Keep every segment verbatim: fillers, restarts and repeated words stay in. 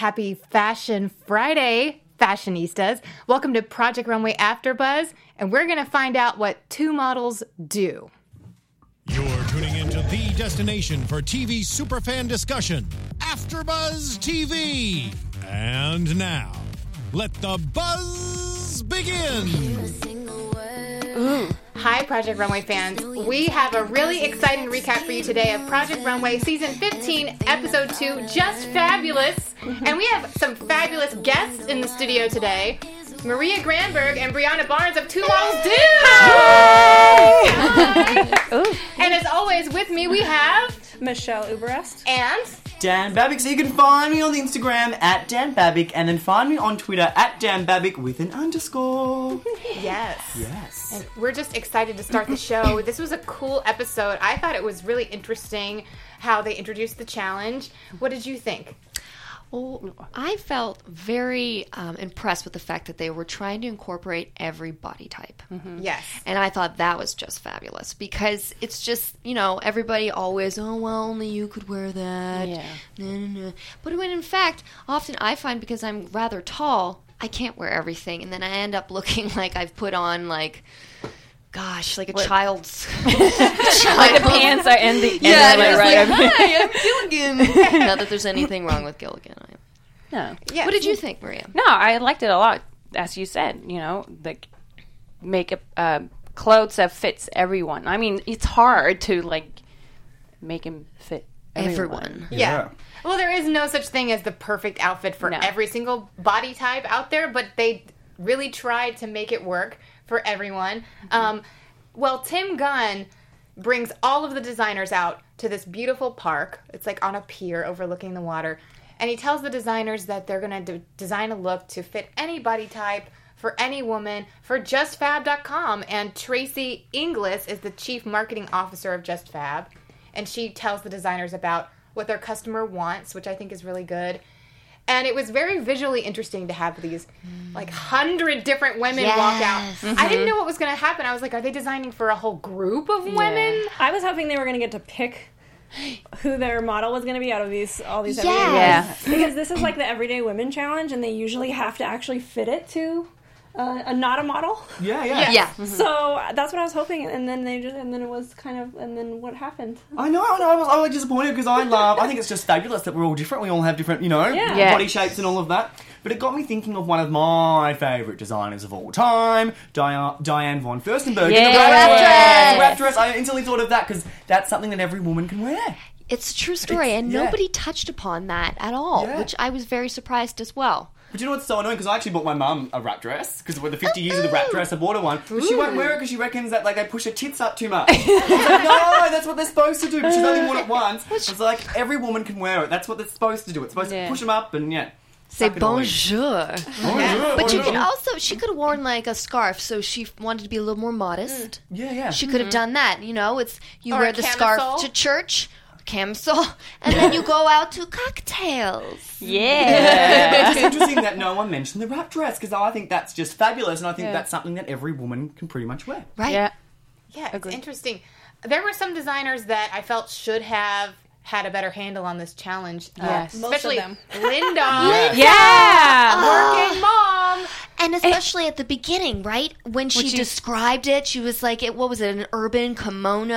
Happy Fashion Friday, fashionistas. Welcome to Project Runway AfterBuzz, and we're going to find out what two models do. You're tuning into the destination for T V superfan discussion, AfterBuzz T V. And now, let the buzz begin. Ooh. Hi, Project Runway fans. We have a really exciting recap for you today of Project Runway Season fifteen, Episode two, Just Fabulous. And we have some fabulous guests in the studio today. Maria Granberg and Brianna Barnes of Two Models Do! Hi! Hi. And as always, with me we have... Michelle Uberest. And... Dan Babic. So you can find me on the Instagram at Dan Babic, and then find me on Twitter at Dan Babic with an underscore. Yes. Yes. And we're just excited to start the show. This was a cool episode. I thought it was really interesting how they introduced the challenge. What did you think? Well, I felt very um, impressed with the fact that they were trying to incorporate every body type. Mm-hmm. Yes. And I thought that was just fabulous because it's just, you know, everybody always, oh, well, only you could wear that. Yeah. No, no, no. But when in fact, often I find because I'm rather tall, I can't wear everything. And then I end up looking like I've put on, like... Gosh, like a what? child's... Like the pants are in the... Yeah, and and right, like, right. hi, I'm Gilligan. Not that there's anything wrong with Gilligan. I am. No. Yes. What did you think, Maria? No, I liked it a lot. As you said, you know, the make a, uh, clothes that fits everyone. I mean, it's hard to, like, make him fit everyone. Everyone. Yeah. Yeah. Well, there is no such thing as the perfect outfit for No. every single body type out there, but they really tried to make it work for everyone. Mm-hmm. Um, well, Tim Gunn brings all of the designers out to this beautiful park. It's like on a pier overlooking the water. And he tells the designers that they're going to de- design a look to fit any body type for any woman for just fab dot com. And Tracy Inglis is the chief marketing officer of Just Fab. And she tells the designers about what their customer wants, which I think is really good. And it was very visually interesting to have these, like, hundred different women Yes. walk out. Mm-hmm. I didn't know what was going to happen. I was like, are they designing for a whole group of women? I was hoping they were going to get to pick who their model was going to be out of these all these everyday Yes. women. Because this is like the Everyday Women Challenge, and they usually have to actually fit it to uh, a not a model. Yeah, yeah. Yeah. So that's what I was hoping, and then they just and then it was kind of and then what happened? I know, I know. I was, I was disappointed because I love. I think it's just fabulous that we're all different. We all have different, you know, Yeah. Yeah. body shapes and all of that. But it got me thinking of one of my favourite designers of all time, Diane, Diane von Furstenberg. Yeah. In the wrap Wrap dress. dress. Wrap dress. I instantly thought of that because that's something that every woman can wear. It's a true story, It's- and yeah. nobody touched upon that at all, Yeah. which I was very surprised as well. But you know what's so annoying? Because I actually bought my mum a wrap dress. Because with the fifty years of the wrap dress, I bought her one. But she won't wear it because she reckons that like they push her tits up too much. I was like, no, that's what they're supposed to do. But she's only worn it once. I was like, every woman can wear it. That's what they're supposed to do. It's supposed Yeah. to push them up and yeah. Say suck it all in. bonjour. Bonjour, But you bonjour. could also, she could have worn like a scarf, so she wanted to be a little more modest. Yeah, yeah. She could have done that, you know, it's, you Or wear a the camisole. scarf to church, camisole, and then you go out to cocktails. Yeah. It's just interesting that no one mentioned the wrap dress because I think that's just fabulous and I think Yeah. that's something that every woman can pretty much wear. Right? Yeah. Yeah, it's Agreed. interesting. There were some designers that I felt should have had a better handle on this challenge. Uh, Yes. Most of especially them. Linda, Yeah. working mom. And especially at the beginning, right? When she Which is- described it, she was like, it, what was it, an urban kimono?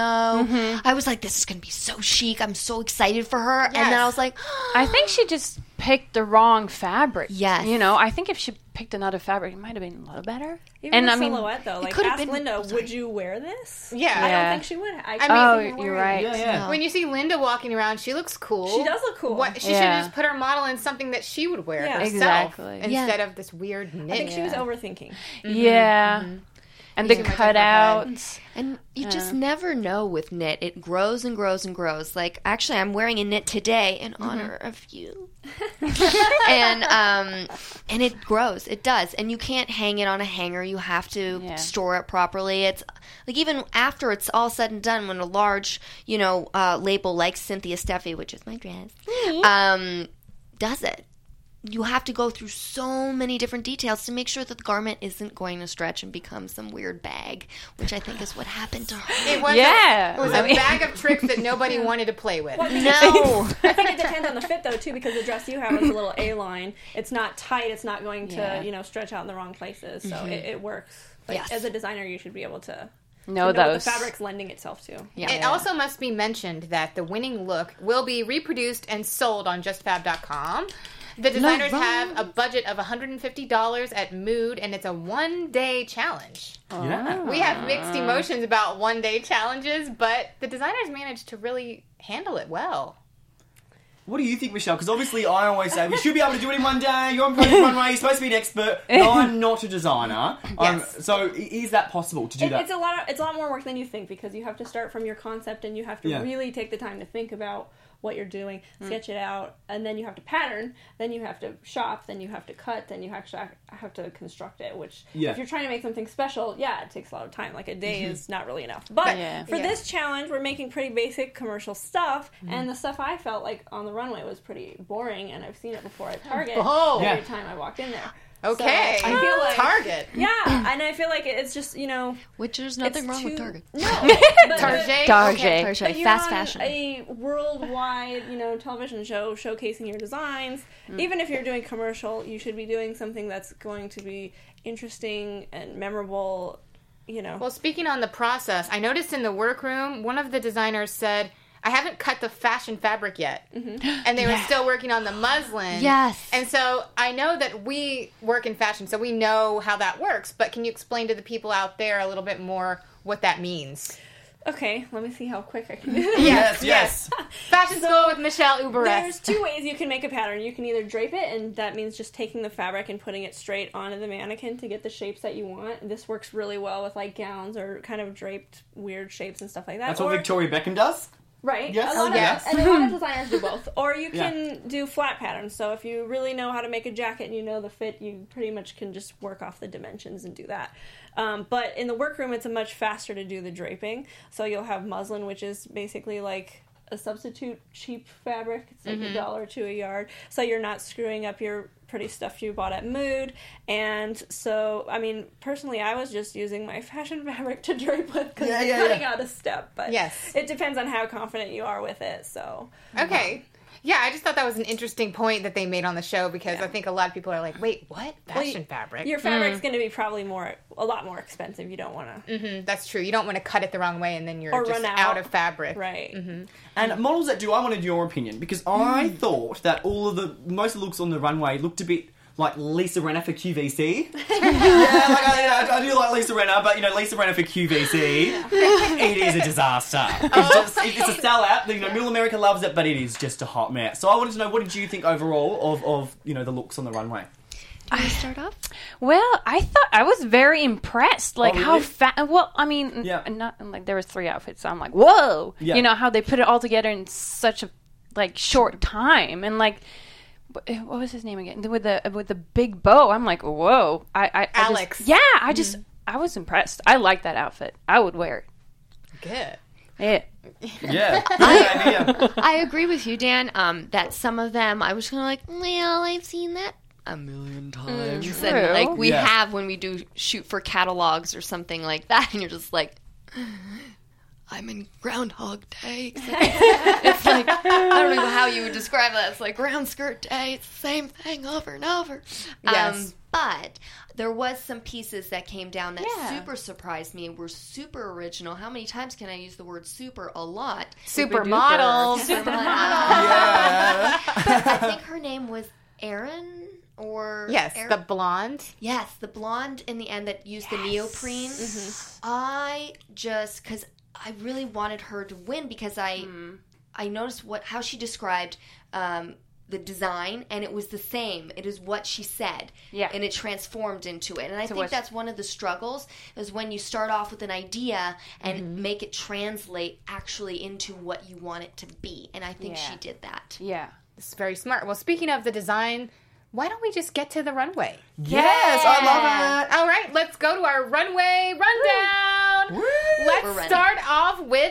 I was like, this is going to be so chic. I'm so excited for her. And then Yes. I was like, I think she just picked the wrong fabric. Yes. You know, I think if she picked another fabric, it might have been a little better. Even and the I mean, silhouette though, like could have ask been- Linda, sorry. would you wear this? Yeah. I Yeah. don't think she would. I, I oh, mean, you're right. Yeah, yeah. When you see Linda walking around, she looks cool. She does look cool. What, she Yeah. should have just put her model in something that she would wear Yeah. herself Exactly. instead of this weird knit. I think she was Yeah. overthinking. Yeah. And the Too much in her head. cutouts. and you just Yeah. never know with knit. It grows and grows and grows. Like, actually, I'm wearing a knit today in Mm-hmm. honor of you. and um, and it grows. It does. And you can't hang it on a hanger. You have to Yeah. store it properly. It's like even after it's all said and done, when a large, you know, uh, label like Cynthia Steffi, which is my dress, um, does it. you have to go through so many different details to make sure that the garment isn't going to stretch and become some weird bag, which I think is what happened to her. It was Yeah. a, it was I a mean- bag of tricks that nobody wanted to play with. No. I think it depends on the fit though too, because the dress you have is a little A-line. It's not tight. It's not going to Yeah. you know stretch out in the wrong places. So it, it works. Like, Yes. as a designer, you should be able to Know to know what those. the fabric's lending itself to. Yeah. It also must be mentioned that the winning look will be reproduced and sold on just fab dot com. The designers have a budget of one hundred fifty dollars at Mood, and it's a one-day challenge. Yeah. We have mixed emotions about one-day challenges, but the designers managed to really handle it well. What do you think, Michelle? Because obviously I always say we should be able to do it in one day. You're on Project Runway. You're supposed to be an expert. No, I'm not a designer. Um, Yes. so i- is that possible to do It, that? it's a lot. Of, it's a lot more work than you think because you have to start from your concept and you have to Yeah. really take the time to think about what you're doing, sketch it out, and then you have to pattern. Then you have to shop. Then you have to cut. Then you actually have to construct it. Which, Yeah. if you're trying to make something special, yeah, it takes a lot of time. Like a day is not really enough. But Yeah. for Yeah. this challenge, we're making pretty basic commercial stuff, and the stuff I felt like on the runway was pretty boring. And I've seen it before at Target. Oh. every Yeah. time I walked in there. Okay. So I feel like Target. Yeah, and I feel like it's just you know. Which there's nothing It's wrong with too- Target. No, but, Target. Target. Okay, But Target. you're Fast on fashion. a worldwide, you know, television show showcasing your designs. Even if you're doing commercial, you should be doing something that's going to be interesting and memorable. You know, Well, speaking on the process, I noticed in the workroom, one of the designers said, I haven't cut the fashion fabric yet. And they were still working on the muslin. Yes. And so I know that we work in fashion, so we know how that works. But can you explain to the people out there a little bit more what that means? okay, let me see how quick I can do this. yes, yes. Fashion School with Michelle Uberes. There's two ways you can make a pattern. You can either drape it, and that means just taking the fabric and putting it straight onto the mannequin to get the shapes that you want. This works really well with like gowns or kind of draped weird shapes and stuff like that. That's what Or- Victoria Beckham does. Right. Yes. A lot Oh, of, yes. And a lot of designers do both. Or you Yeah. can do flat patterns. So if you really know how to make a jacket and you know the fit, you pretty much can just work off the dimensions and do that. Um, but in the workroom, it's a much faster to do the draping. So you'll have muslin, which is basically like a substitute cheap fabric. It's like a dollar to a yard. So you're not screwing up your pretty stuff you bought at Mood. And so, I mean, personally, I was just using my fashion fabric to drape with because Yeah, it's yeah, cutting yeah. out a step. But Yes. it depends on how confident you are with it. So Okay. Yeah, I just thought that was an interesting point that they made on the show because I think a lot of people are like, wait, what? Fashion you- fabric? your fabric's going to be probably more, a lot more expensive. You don't want to, Mhm, that's true. You don't want to cut it the wrong way and then you're Or just run out. out. of fabric. right? And models that do, I wanted your opinion because I thought that all of the most of the looks on the runway looked a bit like Lisa Renner for Q V C. yeah, like I, I, I do like Lisa Renner, but you know Lisa Renner for Q V C, it is a disaster. It's just it- it's a sellout. You know, Middle America loves it, but it is just a hot mess. So I wanted to know, what did you think overall of, of you know the looks on the runway? Do you want to start off? Well, I thought I was very impressed. Like Oh, how really? fat. Well, I mean, Yeah. not like there was three outfits. So I'm like, whoa. Yeah. You know how they put it all together in such a like short time and like. What was his name again? With the with the big bow, I'm like, whoa! I, I, I Alex. Just, yeah, I just I was impressed. I like that outfit. I would wear it. Good. Yeah. Yeah, good idea. I agree with you, Dan. Um, that some of them I was kind of like, well, I've seen that a million times. True. And like we Yeah. have when we do shoot for catalogs or something like that, and you're just like, I'm in Groundhog Day. It's like I don't know how you would describe that. It's like round skirt day. It's the same thing over and over. Yes. Um, but there was some pieces that came down that Yeah. super surprised me and were super original. How many times can I use the word super? A lot. Supermodels. Supermodel. Yeah. I think her name was Erin or Yes, Erin- the blonde. yes, the blonde in the end that used the neoprene. I just because I really wanted her to win because I I noticed what how she described um, the design and it was the same. It is what she said. Yeah. And it transformed into it. And I So think what- that's one of the struggles is when you start off with an idea and make it translate actually into what you want it to be. And I think Yeah. she did that. Yeah. This is very smart. Well, speaking of the design, why don't we just get to the runway? Yes, I love it. All right, let's go to our runway rundown. We're Let's ready. start off with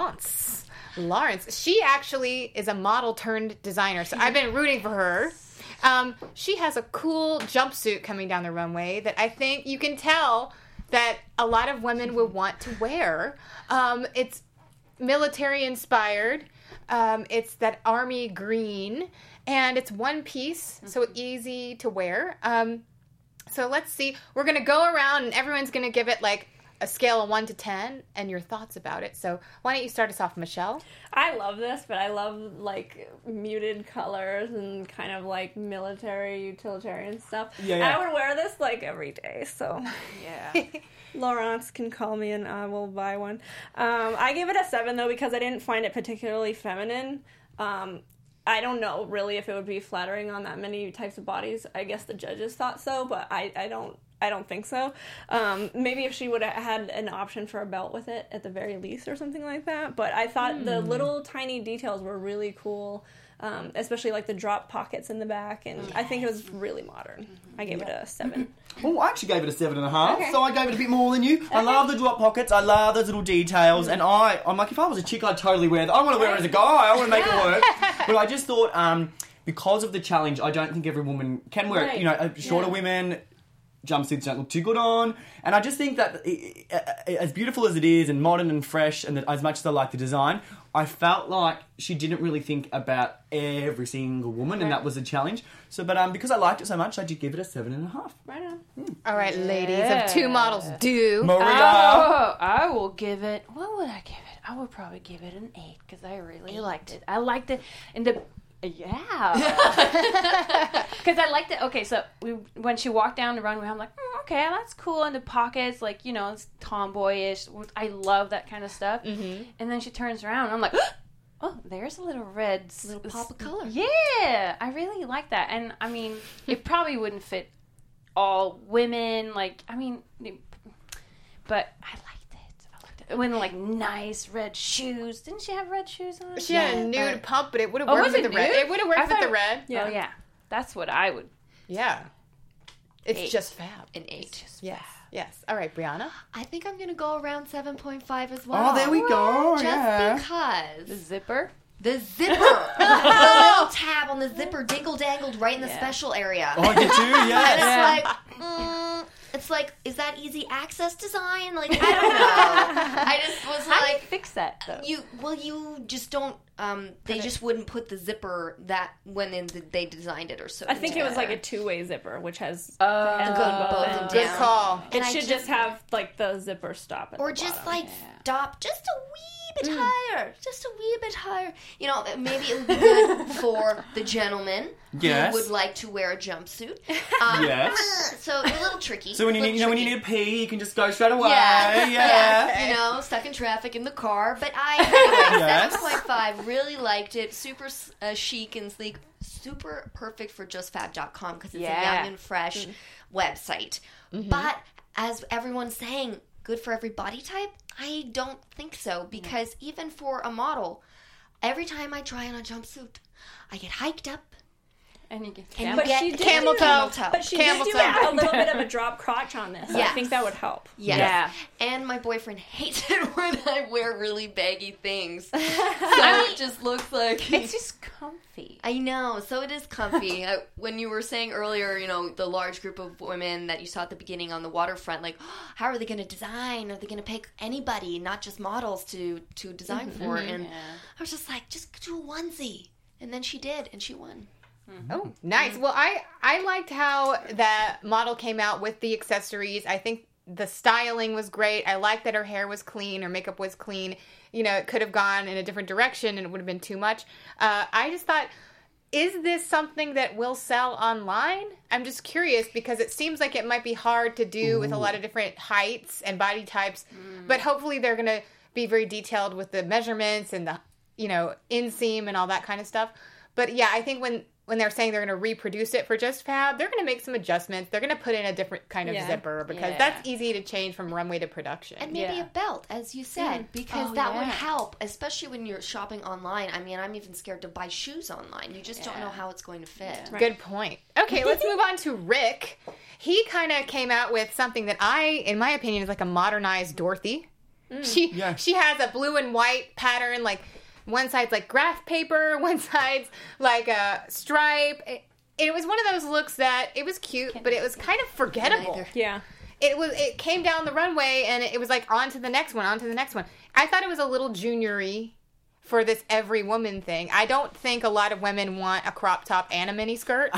Lawrence. Lawrence, she actually is a model turned designer, so I've been rooting for her. Um, she has a cool jumpsuit coming down the runway that I think you can tell that a lot of women would want to wear. Um, it's military inspired. Um, it's that army green, and it's one piece, so easy to wear. Um, so let's see. We're going to go around, and everyone's going to give it like a scale of one to ten, and your thoughts about it. So why don't you start us off, Michelle? I love this, but I love like muted colors and kind of like military utilitarian stuff. Yeah, yeah. I would wear this like every day, so Yeah. Laurence can call me and I will buy one. Um, I gave it a seven though because I didn't find it particularly feminine. Um, I don't know really if it would be flattering on that many types of bodies. I guess the judges thought so, but I, I don't I don't think so. Um, maybe if she would have had an option for a belt with it at the very least or something like that. But I thought mm. the little tiny details were really cool, um, especially like the drop pockets in the back. And yes. I think it was really modern. Mm-hmm. I gave yeah. it a seven. Oh, I actually gave it a seven and a half, okay. so I gave it a bit more than you. Okay. I love the drop pockets. I love those little details. Mm. And I, I'm like, if I was a chick, I'd totally wear that. I want to wear it as a guy. I want to make yeah. it work. But I just thought, um, because of the challenge, I don't think every woman can wear right. it. You know, shorter yeah. women, jumpsuits don't look too good on, and I just think that it, it, as beautiful as it is and modern and fresh, and as much as I like the design, I felt like she didn't really think about every single woman, and that was a challenge. So, but um, because I liked it so much, I did give it a seven and a half. Right on. Mm. All right, ladies of Two Models Do. Maria, oh, I will give it. What would I give it? I would probably give it an eight because I really eight. liked it. I liked it, and the. Yeah, because I liked it. Okay, so we, when she walked down the runway, I'm like, mm, okay, that's cool. In the pockets, like, you know, it's tomboyish. I love that kind of stuff. Mm-hmm. And then she turns around, and I'm like, oh, there's a little red, little pop of color. Yeah, I really like that. And I mean, it probably wouldn't fit all women. Like, I mean, but I like. When like nice red shoes. Didn't she have red shoes on? She yeah. had a nude uh, pump, but it would have oh, worked with it the red. nude? It would have worked I with thought, the red. Yeah. Oh yeah, that's what I would. Yeah, it's eight. just fab. An eight. It's just yes, fab. yes. All right, Brianna. I think I'm gonna go around seven point five as well. Oh, there we go. Just yeah. because The zipper. the zipper, the little tab on the zipper, dingle dangled right in the Yeah. special area. Oh, you do, yes. And it's Yeah. like, mm, it's like, is that easy access design? Like, I don't know. I just was How do you like, fix that though? you, well, you just don't. Um, they just wouldn't put the zipper that when in the, they designed it or so. I think it was like a two-way zipper, which has Oh. the ends Good- on both both ends. ends Good down. call. It And I should just- just have like the zipper stop at or the just bottom. like Yeah. stop just a wee bit higher, just a wee bit higher. You know, maybe it would be good for the gentleman Yes. who would like to wear a jumpsuit. Um, Yes. So a little tricky. So when you little need, you know, when you tricky. need a pee, you can just go straight away. Yeah, Yeah. you know, stuck in traffic in the car. But I, anyway, Yes. seven point five, really liked it. Super uh, chic and sleek. Super perfect for just fab dot com because it's Yeah. a young and fresh website. But as everyone's saying, good for every body type? I don't think so because even for a model, every time I try on a jumpsuit, I get hiked up. And you get And camel. But you get she did camel do- toe. toe. But she Camel did do toe. a little bit of a drop crotch on this. So I Yes. think that would help. Yes. Yeah. And my boyfriend hates it when I wear really baggy things. So it just looks like... It's just comfy. I know. So it is comfy. I, when you were saying earlier, you know, the large group of women that you saw at the beginning on the waterfront, like, oh, how are they going to design? Are they going to pick anybody, not just models, to, to design for? And Yeah. I was just like, just do a onesie. And then she did, and she won. Oh, nice. Well, I I liked how that model came out with the accessories. I think the styling was great. I liked that her hair was clean, her makeup was clean. You know, it could have gone in a different direction and it would have been too much. Uh, I just thought, is this something that will sell online? I'm just curious because it seems like it might be hard to do Ooh. with a lot of different heights and body types. Mm. But hopefully they're going to be very detailed with the measurements and the, you know, inseam and all that kind of stuff. But yeah, I think when... when they're saying they're going to reproduce it for Just Fab, they're going to make some adjustments. They're going to put in a different kind of Yeah. zipper because Yeah. that's easy to change from runway to production. And maybe Yeah. a belt, as you said, because Oh, that yeah. would help, especially when you're shopping online. I mean, I'm even scared to buy shoes online. You just don't Yeah. know how it's going to fit. Right. Good point. Okay, let's move on to Rick. He kind of came out with something that I, in my opinion, is like a modernized Dorothy. She Yeah. she has a blue and white pattern, like one side's like graph paper, one side's like a stripe. It, it was one of those looks that it was cute, but it was kind of forgettable. Neither. Yeah. It was. It came down the runway, and it was like on to the next one, on to the next one. I thought it was a little junior-y for this every woman thing. I don't think a lot of women want a crop top and a mini skirt.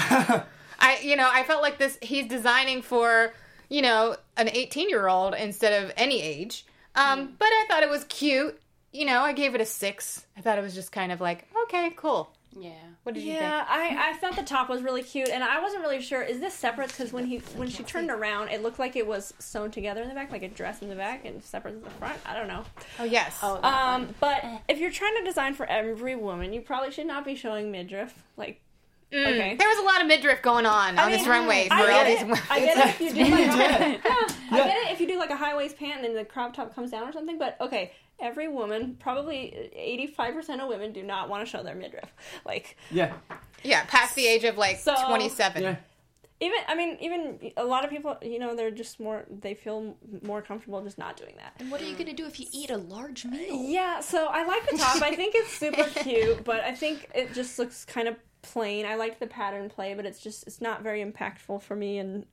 I, you know, I felt like this. He's designing for, you know, an eighteen-year-old instead of any age. Um, mm. But I thought it was cute. You know, I gave it a six. I thought it was just kind of like, okay, cool. Yeah. What did you Yeah, think? I, I thought the top was really cute, and I wasn't really sure, is this separate? Because when he when she turned around, it looked like it was sewn together in the back, like a dress in the back and separate in the front. I don't know. Oh, yes. Oh, Um, but if you're trying to design for every woman, you probably should not be showing midriff. Like, Mm. okay. There was a lot of midriff going on I on mean, this runway for I all get these it. women. I get it if you do like a, Yeah. yeah, I get it if you do like a high waist pant and then the crop top comes down or something. But okay, every woman, probably eighty-five percent of women, do not want to show their midriff. Like, Yeah. Yeah, past the age of like So- twenty-seven. Yeah. even I mean, even a lot of people, you know, they're just more. They feel more comfortable just not doing that. And what are you gonna do if you eat a large meal? Yeah, so I like the top. I think it's super cute, but I think it just looks kind of plain. I like the pattern play, but it's just it's not very impactful for me, and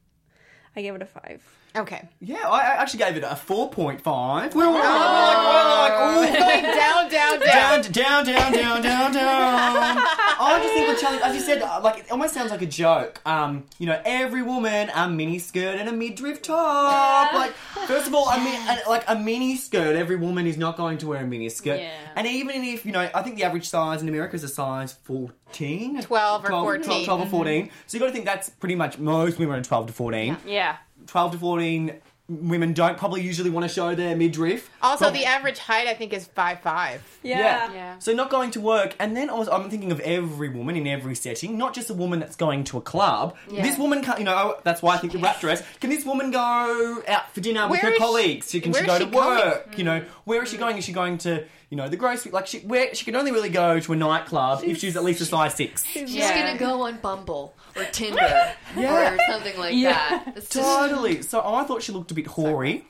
I gave it a five. Okay. Yeah, I I actually gave it a four point five. We're all like, we're like, Going down, down, down. down, down, down, down, down, down. I just think the challenge, as you said, uh, like it almost sounds like a joke. Um, you know, every woman a mini skirt and a midriff top. Like, first of all, I mean, like a mini skirt. Every woman is not going to wear a mini skirt. Yeah. And even if you know, I think the average size in America is a size fourteen, twelve or twelve, fourteen. twelve or fourteen. So you got to think that's pretty much most women are twelve to fourteen. Yeah. twelve to fourteen women don't probably usually want to show their midriff. Also, Prob- the average height, I think, is five five. Yeah. Yeah. So not going to work, and then I was, I'm thinking of every woman in every setting, not just a woman that's going to a club. Yeah. This woman can't, you know, that's why I think the wrap dress. Can this woman go out for dinner with Where her is colleagues? She, can where she is go she to work? You know, where is she going? Is she going to, you know, the grocery? Like, she, where she can only really go to a nightclub if she's at least a size six. She's Yeah. gonna go on Bumble or Tinder Yeah. or something like Yeah. that. It's just, Totally. So I thought she looked a bit hoary.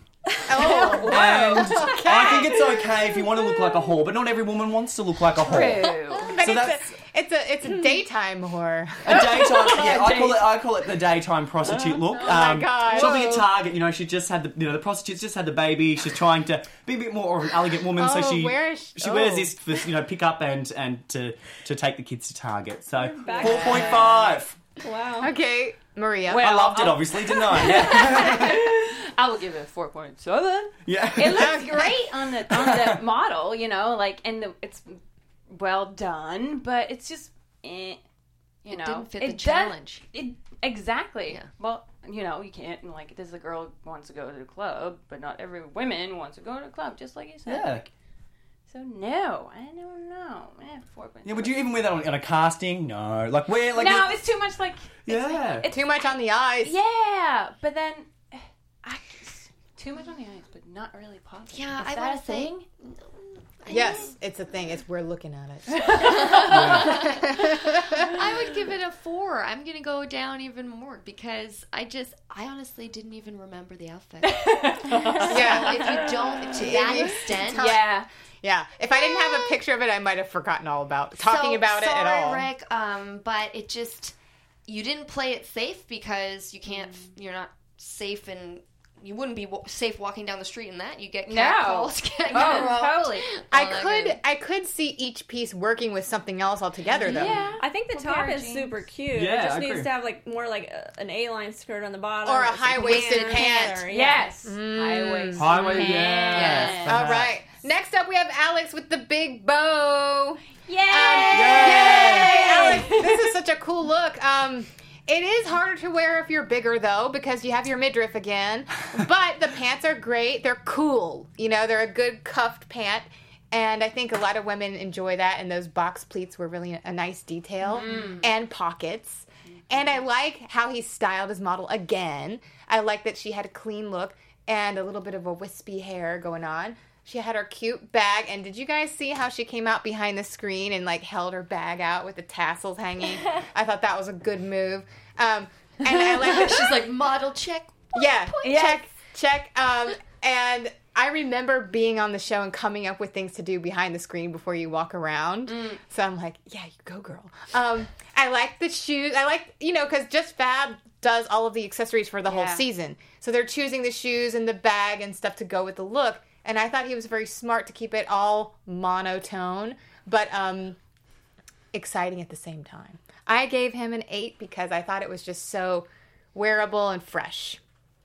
Oh, And I think it's okay if you want to look like a whore, but not every woman wants to look like a whore. True. but So it's, that's- a, it's a it's a daytime whore. A daytime, yeah, I call it. I call it the daytime prostitute look. Oh my Um, God. Shopping at Whoa. Target, you know, she just had the, you know, the prostitute's just had the baby. She's trying to be a bit more of an elegant woman, Oh, so she where is she- she wears oh. this for, you know, pick up and and to to take the kids to Target. So back. four point five. Wow. Okay, Maria. Well- I loved it, I'll- obviously, didn't I? Yeah. I will give it a four point seven. yeah. It looks great on the on the model, you know, like, and the, it's well done, but it's just, eh, you know, didn't fit the does- challenge. it exactly. Yeah. Well, you know, you can't like. This a girl wants to go to the club, but not every woman wants to go to the club, just like you said. Yeah. Like, so no, I don't know. Eh, four point. Yeah, would you even wear that on, on a casting? No. Like, where? Like, No, it's too much. Like, yeah. Too much on the eyes. yeah, but then. eh, I, too much on the eyes, but not really popping. Yeah, Is I that wanna a say- thing? Yes, it's a thing. It's we're looking at it. I would give it a four. I'm gonna go down even more because I just, I honestly didn't even remember the outfit. Yeah. If you don't, to that extent, Yeah. Yeah. If I didn't have a picture of it, I might have forgotten all about talking So, about it at sorry, all. Rick, um, but it just, you didn't play it safe because you can't, you're not safe and you wouldn't be w- safe walking down the street in that. You get No. catcalls. Get Oh, totally. I all that could good. I could see each piece working with something else altogether though. Yeah. I think the Or top pair of is jeans. super cute. Yeah, it just I needs agree. to have like more like a, an A-line skirt on the bottom, Or a some high-waisted pants, pant. or- yeah. Yes. Mm. Highway. Highway, pants. yes. All right. Next up we have Alex with the big bow. Yay! Yay, Alex! This is such a cool look. Um, it is harder to wear if you're bigger though, because you have your midriff again. But the pants are great. They're cool. You know, they're a good cuffed pant. And I think a lot of women enjoy that. And those box pleats were really a nice detail. And pockets. And I like how he styled his model again. I like that she had a clean look and a little bit of a wispy hair going on. She had her cute bag, and did you guys see how she came out behind the screen and like held her bag out with the tassels hanging? I thought that was a good move. Um, and I like that She's like, model check. yeah, Yes. check, check. Um, and I remember being on the show and coming up with things to do behind the screen before you walk around. Mm. So I'm like, yeah, you go, girl. Um, I like the shoes. I like, you know, because Just Fab does all of the accessories for the yeah. whole season. So they're choosing the shoes and the bag and stuff to go with the look. And I thought he was very smart to keep it all monotone, but um, exciting at the same time. I gave him an eight because I thought it was just so wearable and fresh.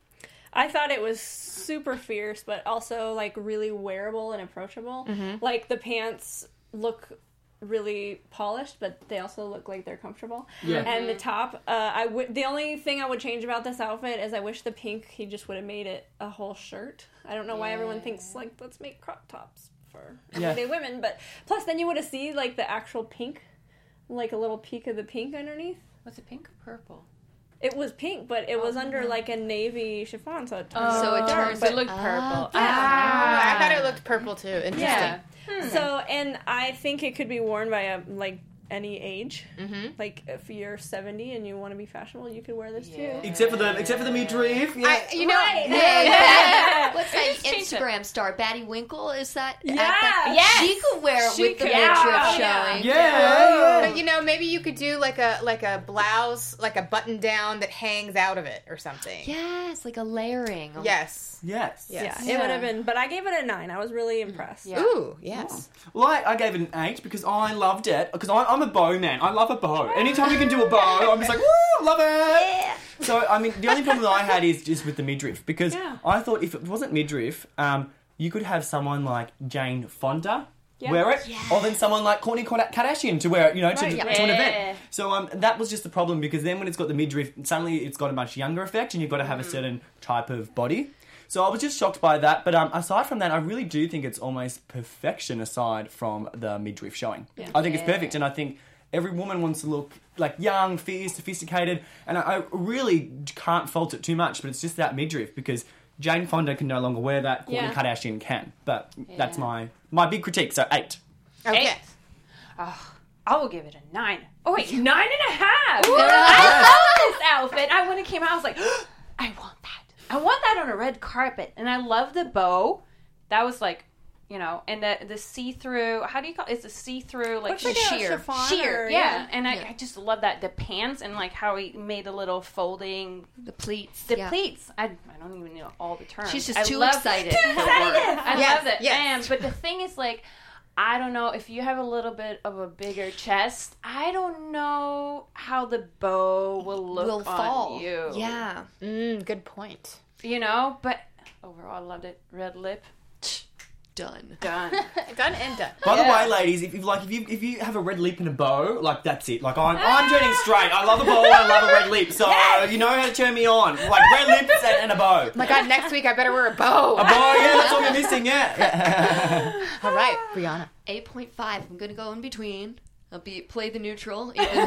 I thought it was super fierce, but also, like, really wearable and approachable. Mm-hmm. Like, the pants look really polished, but they also look like they're comfortable. Yeah. And the top, uh, I would. The only thing I would change about this outfit is I wish the pink, he just would have made it a whole shirt. I don't know yeah. why everyone thinks, like, let's make crop tops for everyday yeah. women. But plus, then you would have seen, like, the actual pink, like a little peek of the pink underneath. Was it pink or purple? It was pink, but it was oh, under, like, a navy chiffon, so it turned oh, so it turned, but it looked purple. Ah, ah, I thought it looked purple, too. Interesting. Yeah. Hmm. So, and I think it could be worn by, a, like, any age. Mm-hmm. Like, if you're seventy and you want to be fashionable, you could wear this, yeah. too. Except for the, except for the midriff. Yeah. I, you know, right. hey, yeah. What's that Instagram star? Batty Winkle? Is that? Yeah. That, yes. She could wear it she with could. the Yeah. midriff Yeah. showing. Yeah. yeah. But, you know, maybe you could do, like, a like a blouse, like a button down that hangs out of it or something. Yes, like a layering. Yes. Yes. Yes. Yeah, it yeah. would have been, but I gave it a nine. I was really impressed. Yeah. Ooh, yes. Well, I, I gave it an eight because I loved it. Because I'm a bow man. I love a bow. Anytime you can do a bow, I'm just like, woo, love it. Yeah. So, I mean, the only problem that I had is just with the midriff. Because yeah. I thought if it wasn't midriff, um, you could have someone like Jane Fonda yeah. wear it, yeah. or then someone like Kourtney Kardashian to wear it, you know, to, right, yeah. to an event. So um, that was just the problem because then when it's got the midriff, suddenly it's got a much younger effect and you've got to have mm. a certain type of body. So I was just shocked by that. But um, aside from that, I really do think it's almost perfection aside from the midriff showing. Yeah. I think yeah. it's perfect. And I think every woman wants to look like young, fierce, sophisticated. And I, I really can't fault it too much. But it's just that midriff because Jane Fonda can no longer wear that. Kourtney yeah. Kardashian can. But yeah. that's my, my big critique. So eight. Okay. Eight. Oh, I will give it a nine. Oh, wait, nine and a half. Ooh. I love this outfit. I, when it came out, I was like, oh, I want that. I want that on a red carpet. And I love the bow. That was like, you know, and the the see-through, how do you call it? It's a see-through, like, Looks like sheer. A sheer, or, yeah. yeah. And I, yeah. I just love that. The pants and, like, how he made the little folding. The pleats. The yeah. pleats. I, I don't even know all the terms. She's just I too love, excited. Too excited. I yes, love it. Yes. And, but the thing is, like, I don't know, if you have a little bit of a bigger chest, I don't know how the bow will look will fall. on you. Yeah. Mm, good point. You know, but overall, I loved it. Red lip. Done. Done. Done and done. By yeah. the way, ladies, if, if like if you if you have a red lip and a bow, like that's it. Like I'm I'm turning straight. I love a bow and I love a red lip. So yes. you know how to turn me on. Like red lips and, and a bow. Oh my God, next week I better wear a bow. A bow, yeah, that's all you're missing, yeah. All right, Brianna. eight point five. I'm gonna go in between. I'll be play the neutral, even.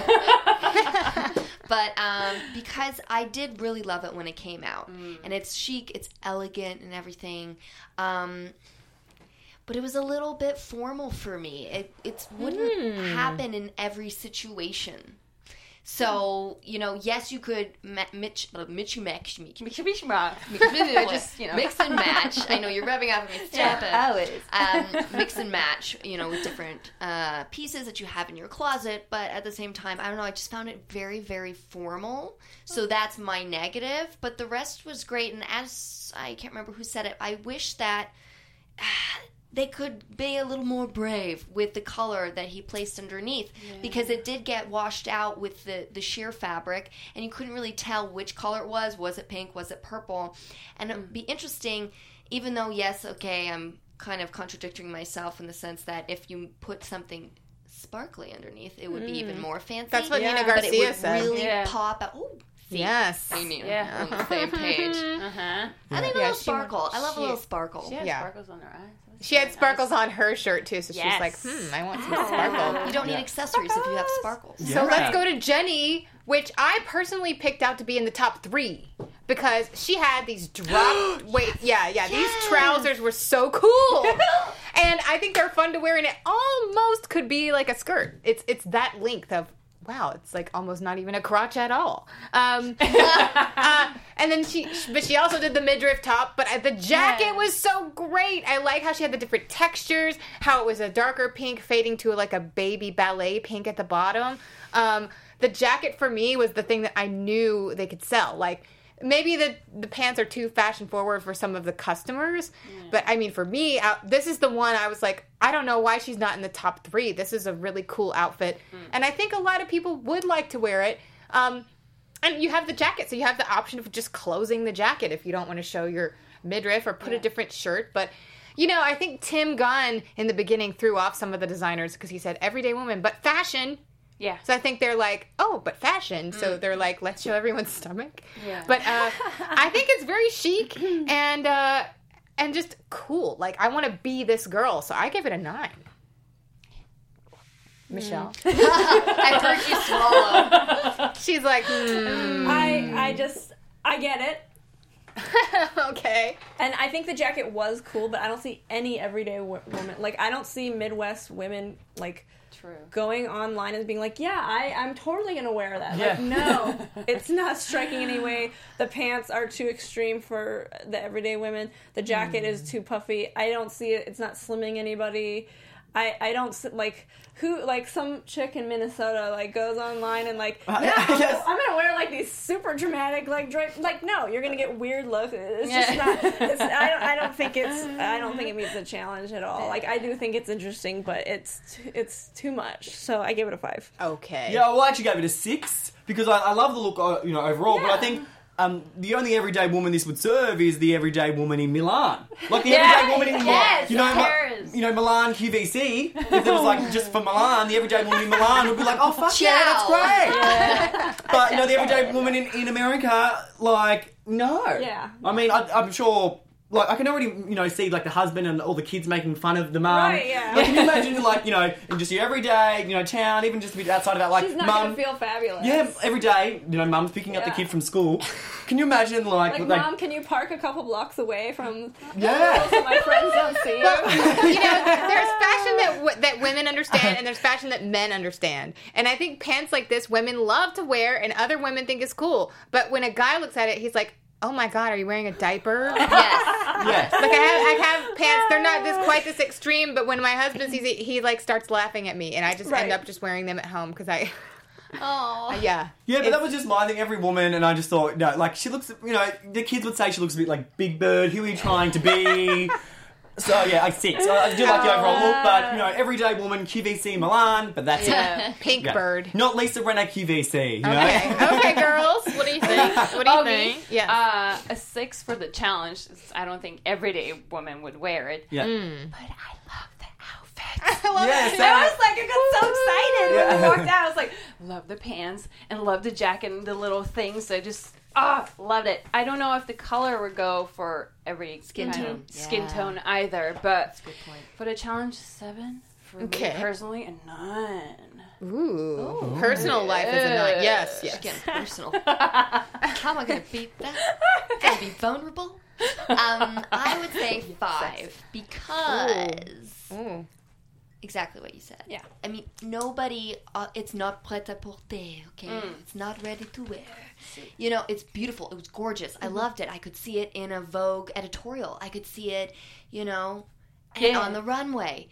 But um, because I did really love it when it came out, mm. and it's chic, it's elegant, and everything. Um, but it was a little bit formal for me. It it wouldn't mm. happen in every situation. So, you know, yes, you could ma- mitch, uh, mitch, match me. Just, you know. Mix and match. I know you're rubbing off on me. Stop it. Always. Um, mix and match, you know, with different uh, pieces that you have in your closet. But at the same time, I don't know, I just found it very, very formal. So that's my negative. But the rest was great. And as I can't remember who said it, I wish that uh, they could be a little more brave with the color that he placed underneath, yeah. because it did get washed out with the, the sheer fabric, and you couldn't really tell which color it was. Was it pink? Was it purple? And it would be interesting, even though, yes, okay, I'm kind of contradicting myself in the sense that if you put something sparkly underneath, it would mm. be even more fancy. That's what yeah. Nina Garcia but it would said. really yeah. pop out. Oh, see, yes. I mean, yeah. on the same page. Uh-huh. I think a yeah, little she, sparkle. I love she, a little sparkle. She had yeah. sparkles on her eyes. She had sparkles nice. on her shirt, too, so yes. she's like, hmm, I want some sparkle. You don't need Yeah. accessories if you have sparkles. Yeah. So let's go to Jenny, which I personally picked out to be in the top three because she had these drop wait, yeah, yeah, Yes. these trousers were so cool. And I think they're fun to wear, and it almost could be like a skirt. It's it's that length of wow, it's like almost not even a crotch at all. Um, uh, and then she, but she also did the midriff top, but the jacket Yes. was so great. I like how she had the different textures, how it was a darker pink fading to like a baby ballet pink at the bottom. Um, the jacket for me was the thing that I knew they could sell. Like, maybe the the pants are too fashion forward for some of the customers, mm. but I mean, for me, uh, this is the one I was like, I don't know why she's not in the top three. This is a really cool outfit, mm. and I think a lot of people would like to wear it. Um, and you have the jacket, so you have the option of just closing the jacket if you don't want to show your midriff or put yeah. a different shirt. But you know, I think Tim Gunn in the beginning threw off some of the designers because he said everyday woman, but fashion. Yeah. So I think they're like, oh, but fashion. Mm. So they're like, let's show everyone's stomach. Yeah. But uh, I think it's very chic and uh, and just cool. Like, I want to be this girl. So I give it a nine. Michelle. I heard you swallow. She's like, hmm. I I just I get it. Okay. And I think the jacket was cool, but I don't see any everyday w- woman. Like, I don't see Midwest women like. True. Going online and being like, yeah, I, I'm totally going to wear that. Yeah. Like, no, it's not striking any way. The pants are too extreme for the everyday women. The jacket mm. is too puffy. I don't see it. It's not slimming anybody. I, I don't, like, who, like, some chick in Minnesota, like, goes online and, like, Uh, yeah, yes. I'm going to wear, like, these super dramatic, like, drape. Like, no, you're going to get weird looks. It's just not, it's, I, don't, I don't think it's, I don't think it meets the challenge at all. Like, I do think it's interesting, but it's, t- it's too much. So I give it a five. Okay. Yeah, well, I actually gave it a six because I, I love the look, uh, you know, overall. But I think um, the only everyday woman this would serve is the everyday woman in Milan, like the Yeah, everyday woman in yes, you know, Paris. you know, Milan Q V C. If there was like just for Milan, the everyday woman in Milan would be like, oh fuck yeah, that's Ciao. great. Yeah. But you know, the everyday woman in, in America, like, no. Yeah. I mean, I, I'm sure. Like, I can already, you know, see, like, the husband and all the kids making fun of the mum. Right, yeah. Like, can you imagine, like, you know, in just your everyday, you know, town, even just a bit outside of that, like, She's not mum... going to feel fabulous. Yeah, every day, you know, mum's picking up the Yeah. kid from school. Can you imagine, like... Like, like Mom, can you park a couple blocks away from... Yeah. So my friends don't see you. You know, there's fashion that w- that women understand, and there's fashion that men understand. And I think pants like this, women love to wear, and other women think is cool. But when a guy looks at it, he's like, oh my God, are you wearing a diaper? Yes. Yes. Like, I have, I have pants. They're not this quite this extreme, but when my husband sees it, he like starts laughing at me, and I just Right. end up just wearing them at home because I, Oh. yeah, Yeah, but that was just my thing. Every woman, and I just thought, no, like, she looks, you know, the kids would say she looks a bit like Big Bird. Who are you trying to be? So, yeah, I six. So I do like the overall look, but, you know, everyday woman, Q V C Milan, but that's Yeah. pink it. Yeah. bird. Not Lisa Renner Q V C, you know? Okay, okay, girls, what do you think? What do you Okay. think? Yeah. Uh, a six for the challenge. I don't think everyday woman would wear it. Yeah. But I love the outfits. I love Yes, it. I was like, I got so excited when Yeah. we walked out. I was like, love the pants and love the jacket and the little things. I just, ah, loved it. I don't know if the color would go for every Skin kind tone. of skin Yeah. tone either, but Good point. for the challenge, seven. For Okay. me personally, a nine. Ooh, personal life is a nine. Yes, She's yes. getting personal. How am I going to beat that? Going to be vulnerable? Um, I would say five because Ooh. exactly what you said. Yeah. I mean, nobody. Uh, it's not prêt-à-porter. Okay, it's not ready to wear. You know, it's beautiful. It was gorgeous. I loved it. I could see it in a Vogue editorial. I could see it, you know, and Yeah. on the runway.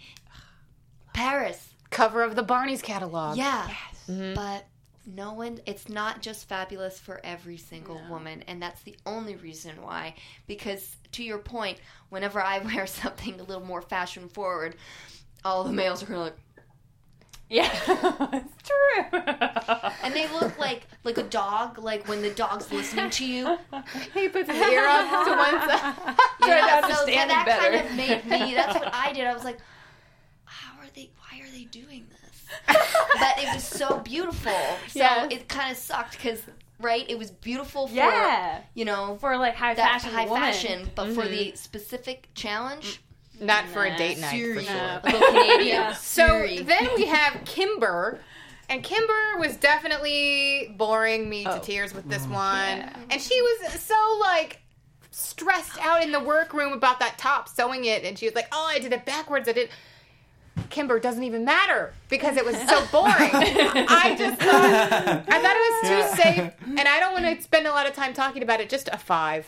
Paris. Cover of the Barney's catalog. Yeah. But no one, it's not just fabulous for every single woman. And that's the only reason why. Because to your point, whenever I wear something a little more fashion forward, all the males are kind of like, Yeah, it's true. and they look like like a dog, like when the dog's listening to you. He puts his ear up to one side. You Trying to know? So understand that it better. kind of made me, that's what I did. I was like, how are they, why are they doing this? But it was so beautiful. So Yes. it kind of sucked because, right, it was beautiful for, Yeah. you know, For like high that fashion high woman. fashion, but for the specific challenge, Not for a Nah. date night, for Siri. sure. No. a little Canadian. Yeah. So Siri. then we have Kimber, and Kimber was definitely boring me to Oh. tears with this one. Yeah. And she was so, like, stressed out in the workroom about that top, sewing it, and she was like, oh, I did it backwards, I did... Kimber doesn't even matter because it was so boring. I just thought, I thought it was too Yeah. safe, and I don't want to spend a lot of time talking about it. Just a five.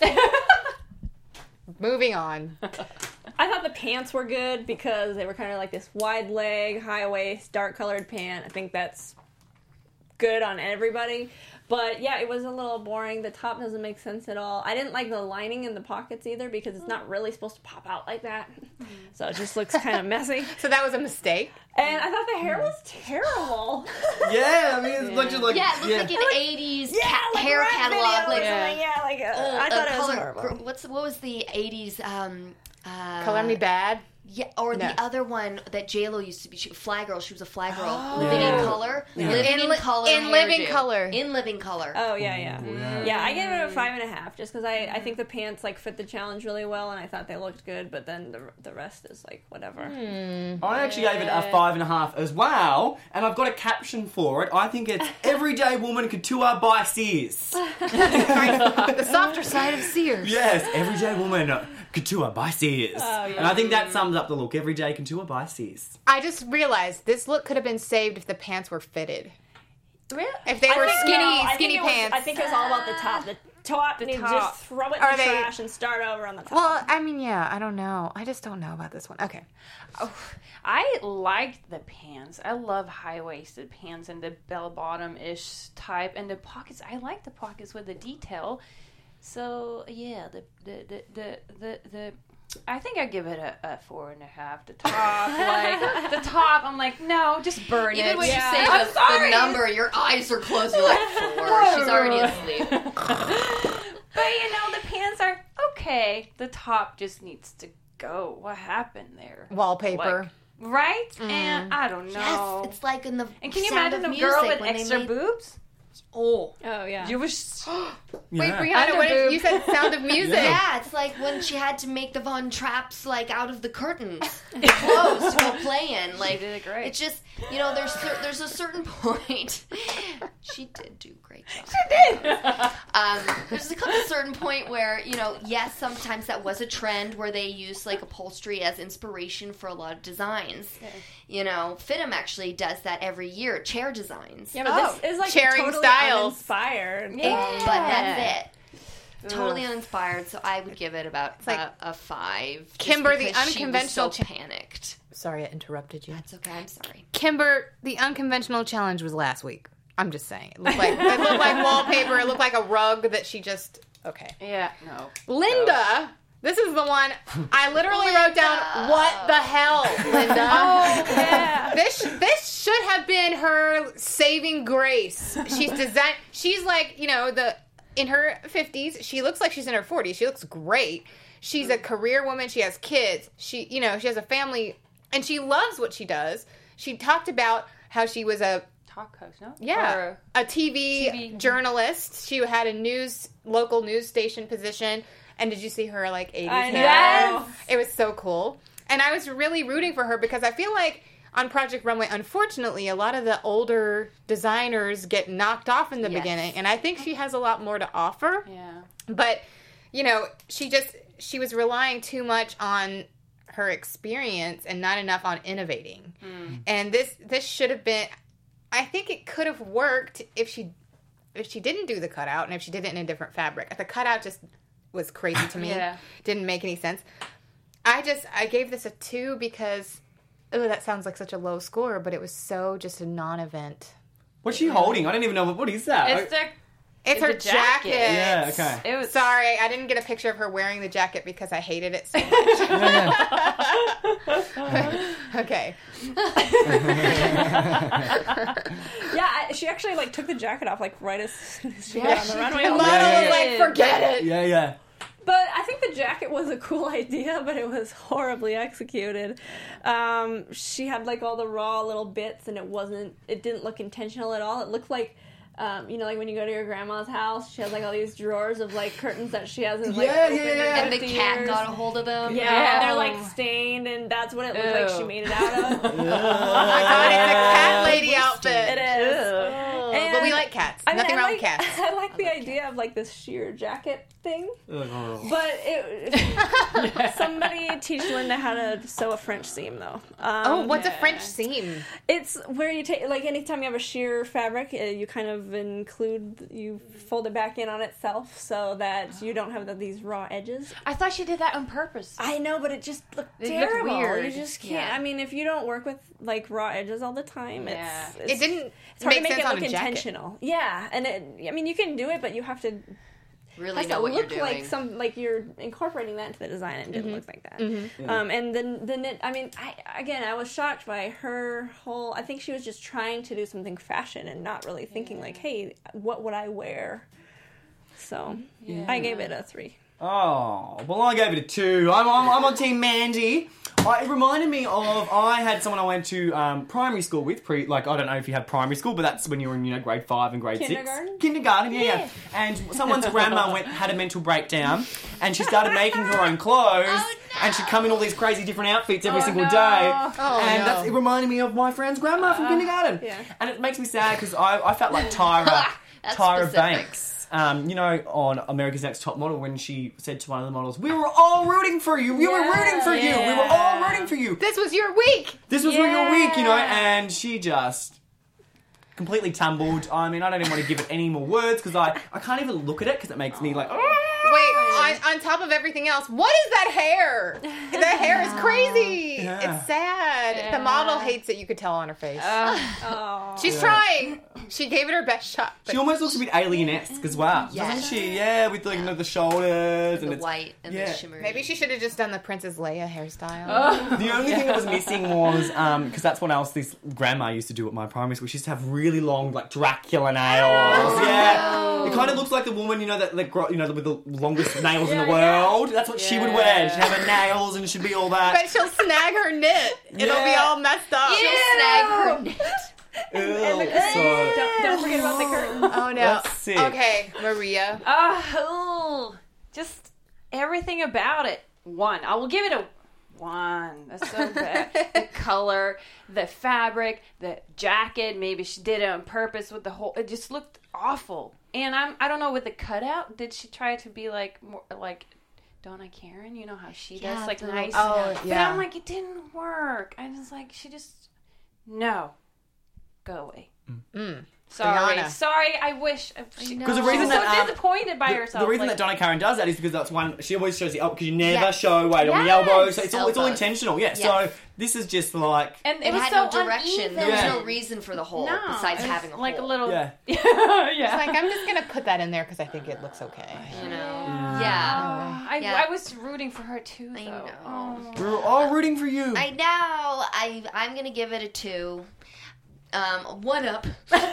Moving on. I thought the pants were good because they were kind of like this wide leg, high waist, dark colored pant. I think that's good on everybody. But yeah, it was a little boring. The top doesn't make sense at all. I didn't like the lining in the pockets either because it's not really supposed to pop out like that. So it just looks kind of messy. So that was a mistake. And I thought the hair was terrible. Yeah, I mean, it's a bunch of like. Yeah, it looks like an eighties ca- like hair rap catalog. videos or Like, something. Yeah, like uh, uh, I thought uh, it was color, horrible. gr- What's what was the eighties? Um, uh, Color Me Bad. Yeah, or No. the other one that J Lo used to be. She, Fly Girl. She was a Fly Girl. Oh. Living Yeah. in color. Yeah. Living In in, li- color. in living hairdo. color. In living color. Oh yeah, yeah, yeah. yeah. I gave it a five and a half just because I, I think the pants like fit the challenge really well and I thought they looked good, but then the the rest is like whatever. I actually gave it a five and a half as well, and I've got a caption for it. I think it's Everyday Woman Couture by Sears. The softer side of Sears. Yes, Everyday Woman Couture by Sears. Oh, yeah. And I think that sums up the look. Everyday Couture by Sears. I just realized this look could have been saved if the pants were fitted. Really? If they I were think- skinny, no, I skinny think it was- pants. I think it was all about the top. The top, The you top. just throw it in Are the they- trash and start over on the top. Well, I mean, yeah, I don't know. I just don't know about this one. Okay. Oh, I liked the pants. I love high waisted pants and the bell bottom ish type, and the pockets. I like the pockets with the detail. So yeah, the the the the the. the I think I give it a, a four and a half. The top, like the top, I'm like, no, just burn Even it. when Yeah. you say I'm the, sorry. the number, your eyes are closed. You're like, four. She's already asleep. But you know, the pants are okay. The top just needs to go. What happened there? Wallpaper. Like, right? And I don't know. Yes, it's like in the and can you Sound imagine of a girl Music with when they extra made- boobs? Oh. oh yeah. You was Wait, Yeah. Brianna, what did, you said Sound of Music. Yeah, it's like when she had to make the Von Trapps like out of the curtains, the clothes to go play in. Like did it great. It's just you know there's cer- there's a certain point. She did do a great job. she did. Um, there's a couple certain point where you know yes sometimes that was a trend where they use like upholstery as inspiration for a lot of designs. You know, Fitum actually does that every year. Chair designs. Yeah, but Oh, this is like sharing totally styles. uninspired. It- but that's it. Totally Ugh. uninspired, so I would give it about like- a, a five. just Kimber, the because unconventional She was cha- so panicked. Sorry, I interrupted you. That's okay. I'm sorry. Kimber, the unconventional challenge was last week. I'm just saying. It looked like it looked like wallpaper. It looked like a rug that she just okay. Yeah, no. Linda, this is the one I literally wrote down. What the hell, Linda? Oh, yeah. This this should have been her saving grace. She's designed. She's like you know the in her fifties. She looks like she's in her forties. She looks great. She's a career woman. She has kids. She you know she has a family, and she loves what she does. She talked about how she was a Talk host, no? yeah, Or- a T V, T V. journalist. She had a news local news station position. And did you see her like eighties I know. hair? Yes. It was so cool. And I was really rooting for her because I feel like on Project Runway, unfortunately, a lot of the older designers get knocked off in the Yes. beginning. And I think she has a lot more to offer. Yeah. But, you know, she just, she was relying too much on her experience and not enough on innovating. And this, this should have been, I think it could have worked if she, if she didn't do the cutout and if she did it in a different fabric. The cutout just was crazy to me. Yeah. Didn't make any sense. I just, I gave this a two because, oh, that sounds like such a low score, but it was so just a non-event. What's she holding? I don't even know. What, what is that? It's the It's, It's her a jacket. jacket. Yeah, okay. it was Sorry, I didn't get a picture of her wearing the jacket because I hated it so much. Okay. Yeah, I, she actually like took the jacket off like right as soon as she got on the runway. And I was Lana like, yeah, was yeah. like, forget it. Yeah, yeah. But I think the jacket was a cool idea, but it was horribly executed. Um, she had like all the raw little bits, and it wasn't. It didn't look intentional at all. It looked like, um, you know, like when you go to your grandma's house, she has like all these drawers of like curtains that she hasn't like Yeah, opened yeah, in yeah. And the fifty cat years. got a hold of them. Yeah, Yeah. and they're like stained, and that's what it looked like she Ew. made it out of. Oh my god, it's a cat lady outfit. It is. Oh, And- but we like cats. I mean, Nothing I wrong like, with cats. I like the idea of like this sheer jacket thing, Oh. but it, somebody teach Linda how to sew a French seam though. Um, Oh, what's yeah. a French seam? It's where you take, like, anytime you have a sheer fabric, uh, you kind of include, you fold it back in on itself so that you don't have the, these raw edges. I thought she did that on purpose. I know, but it just looked It looked terrible. weird. You just can't. Yeah. I mean, if you don't work with, like, raw edges all the time, Yeah. it's, it's It didn't it's hard make to make sense it on look a jacket. intentional. Yeah, and it, I mean, you can do it, but you have to Really has know to what you're look doing. like some, like you're incorporating that into the design, and it didn't look like that. Mm-hmm. Um, and then the knit. I mean, I again, I was shocked by her whole. I think she was just trying to do something fashion and not really thinking like, hey, what would I wear? So I gave it a three. Oh, well, I gave it a two. I'm, I'm, I'm on Team Mandy. I, it reminded me of, I had someone I went to um, primary school with, pre, like, I don't know if you had primary school, but that's when you were in, you know, grade five and grade Kindergarten? six. Kindergarten, yeah, yeah. And someone's grandma went had a mental breakdown, and she started making her own clothes, Oh, no. and she'd come in all these crazy different outfits every Oh, single no. day. Oh, and no. that's, it reminded me of my friend's grandma from kindergarten. yeah. And it makes me sad, because I, I felt like Tyra, That's Tyra specific. Banks. Um, you know, on America's Next Top Model, when she said to one of the models, "We were all rooting for you. We were Yeah. rooting for you. We were all rooting for you. This was your week. This was your week, you know." Yeah. And she just completely tumbled. I mean, I don't even want to give it any more words because I, I can't even look at it because it makes me like. Wait, on, on top of everything else, what is that hair? The hair is crazy. Yeah. It's sad. Yeah. The model hates it. You could tell on her face. Oh. She's trying. She gave it her best shot. but- She almost looks a bit alien-esque as well, Yes. doesn't she? Yeah, with like, you know, the shoulders and The it's, white and yeah. the shimmery. Maybe she should have just done the Princess Leia hairstyle. Oh. The only thing that was missing was, um, because that's what else this grandma used to do at my primary school. She used to have really long, like Dracula nails. Yeah, it kind of looks like the woman, you know, that, that gro- you know, with the longest nails in the world. That's what she would wear. She'd have her nails and she'd be all that. But she'll snag her knit. It'll be Yeah. all messed up. She'll snag her knit. Ew, And the so, don't, don't forget about the curtain. Oh no. That's sick. Okay, Maria. Oh, just everything about it. One. I will give it a one. That's so bad. The color, the fabric, the jacket. Maybe she did it on purpose with the whole. It just looked awful. And I'm. I don't know with the cutout. Did she try to be like more like Donna Karen? You know how she Yeah, does like the- nice. Oh, But yeah. I'm like, it didn't work. I was like, she just no, go away. Mm. Sorry, Brianna. sorry. I wish she, know. Because the she reason was so that um, disappointed by the, herself. the reason like, that Donna Karen does that is because that's one she always shows the elbow because you never Yes. show weight on the Yes. elbows. So it's all it's all Elbows. intentional. Yeah. Yes. So this is just like and it, It was had so no direction. uneven. There was Yeah. no reason for the hole No, besides it was having a like hole. a little. yeah. yeah. It's like, I'm just going to put that in there because I think it looks okay. You know? Yeah. Yeah. I, Yeah. I was rooting for her too. Though. I know. Oh. We were all rooting for you. I know. I I'm gonna give it a two. Um, one up.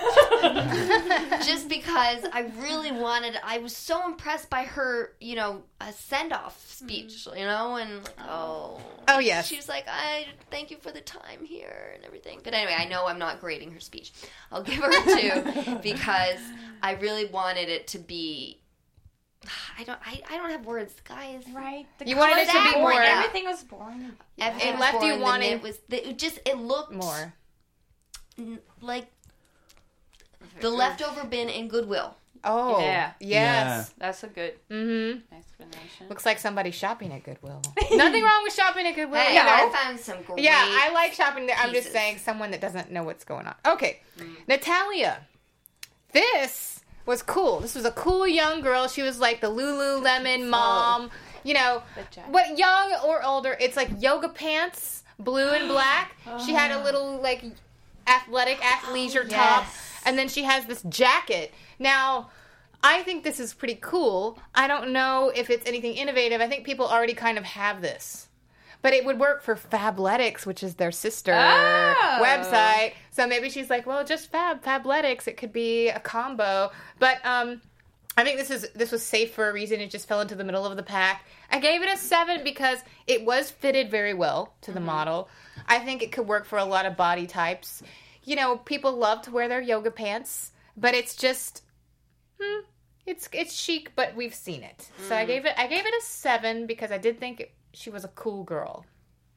Just because I really wanted. I was so impressed by her, you know, a send off speech, you know, and like, oh, Oh, yes. she was like, I thank you for the time here and everything. But anyway, I know I'm not grading her speech. I'll give her a two because I really wanted it to be. I don't. I, I don't have words, guys. Right. The You wanted it colors to be were boring. more- Everything was boring. Everything It was left you boring. The wanting- knit was the, it just it looked More. n- like the leftover bin in Goodwill. Oh. Yeah. Yes. That's a good Mm-hmm. explanation. Looks like somebody shopping at Goodwill. Nothing wrong with shopping at Goodwill. Hey, you know. I found some great. Yeah, I like shopping there. I'm just pieces. saying someone that doesn't know what's going on. Okay. Natalia. This was cool. This was a cool young girl. She was like the Lululemon mom. You know, The jacket. what young or older. It's like yoga pants, blue and black. She had a little like athletic athleisure top. yes. And then she has this jacket. Now, I think this is pretty cool. I don't know if it's anything innovative. I think people already kind of have this. But it would work for Fabletics, which is their sister Oh. website. So maybe she's like, well, just Fab, Fabletics. It could be a combo. But um, I think this is this was safe for a reason. It just fell into the middle of the pack. I gave it a seven because it was fitted very well to the model. I think it could work for a lot of body types. You know, people love to wear their yoga pants, but it's just, hmm, it's it's chic, but we've seen it. So I gave it I gave it a seven because I did think it, she was a cool girl.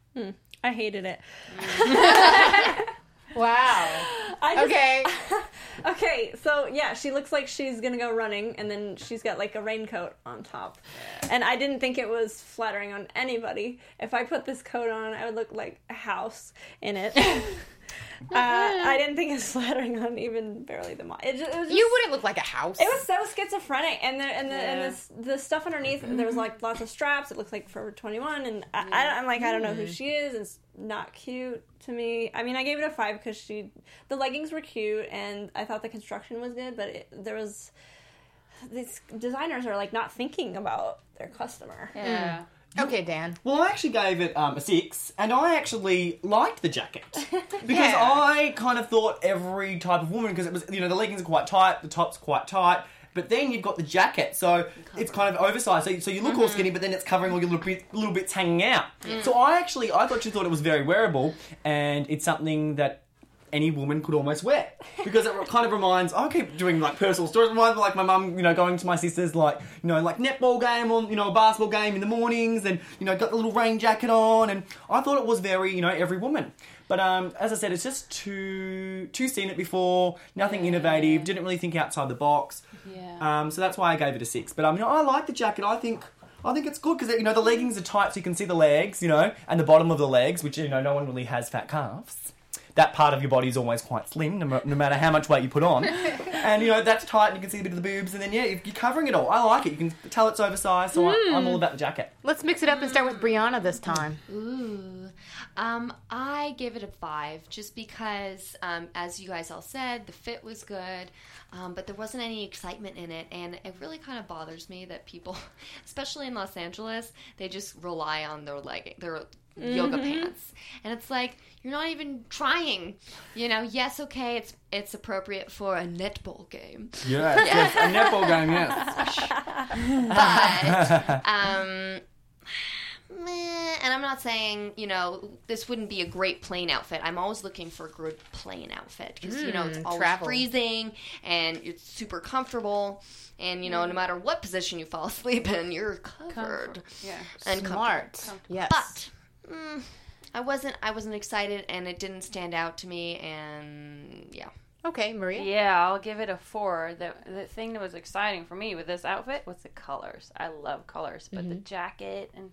I hated it. Wow. I just, Okay. Okay, so yeah, she looks like she's gonna go running, and then she's got like a raincoat on top. And I didn't think it was flattering on anybody. If I put this coat on, I would look like a house in it. uh, I didn't think it was flattering on even barely the mo- it, just, it was just, You wouldn't look like a house. It was so schizophrenic, and the and the Yeah. and the, the stuff underneath. There was like lots of straps. It looked like Forever twenty-one, and I, I, I'm like, I don't know who she is. It's not cute to me. I mean, I gave it a five because she, the leggings were cute, and I thought the construction was good, but it, there was these designers are like not thinking about their customer. Yeah. Okay, Dan. Well, I actually gave it um, a six, and I actually liked the jacket because Yeah. I kind of thought every type of woman, because it was, you know, the leggings are quite tight, the top's quite tight, but then you've got the jacket, so it's kind of oversized. So, so you look Mm-hmm. all skinny, but then it's covering all your little bit, little bits hanging out. So I actually, I thought she thought it was very wearable, and it's something that any woman could almost wear, because it kind of reminds. I keep doing like personal stories. It reminds me like my mum, you know, going to my sister's like, you know, like netball game or you know a basketball game in the mornings, and you know got the little rain jacket on, and I thought it was very, you know, every woman. But um, as I said, it's just too too seen it before. Nothing innovative. Didn't really think outside the box. Yeah. Um, so that's why I gave it a six. But um, you know, I like the jacket. I think. I think it's good because you know the leggings are tight, so you can see the legs, you know, and the bottom of the legs, which you know no one really has fat calves. That part of your body is always quite slim, no, no matter how much weight you put on. And, you know, that's tight and you can see a bit of the boobs. And then, yeah, you're covering it all. I like it. You can tell it's oversized, so I, I'm all about the jacket. Let's mix it up and start with Brianna this time. Ooh. Um, I give it a five just because, um, as you guys all said, the fit was good, um, but there wasn't any excitement in it, and it really kind of bothers me that people, especially in Los Angeles, they just rely on their legging, their yoga pants, and it's like you're not even trying. You know, yes, okay, it's it's appropriate for a netball game, Yes, yes. A netball game, yes. but um. Meh, and I'm not saying, you know, this wouldn't be a great plain outfit. I'm always looking for a good plain outfit because, you know, it's Mm, always travel. freezing and it's super comfortable. And, you know, no matter what position you fall asleep in, you're covered. Comfort. Yeah. And Smart. Yes. But mm, I wasn't I wasn't excited and it didn't stand out to me. And, yeah. Okay, Maria. Yeah, I'll give it a four. The the thing that was exciting for me with this outfit was the colors. I love colors, but the jacket and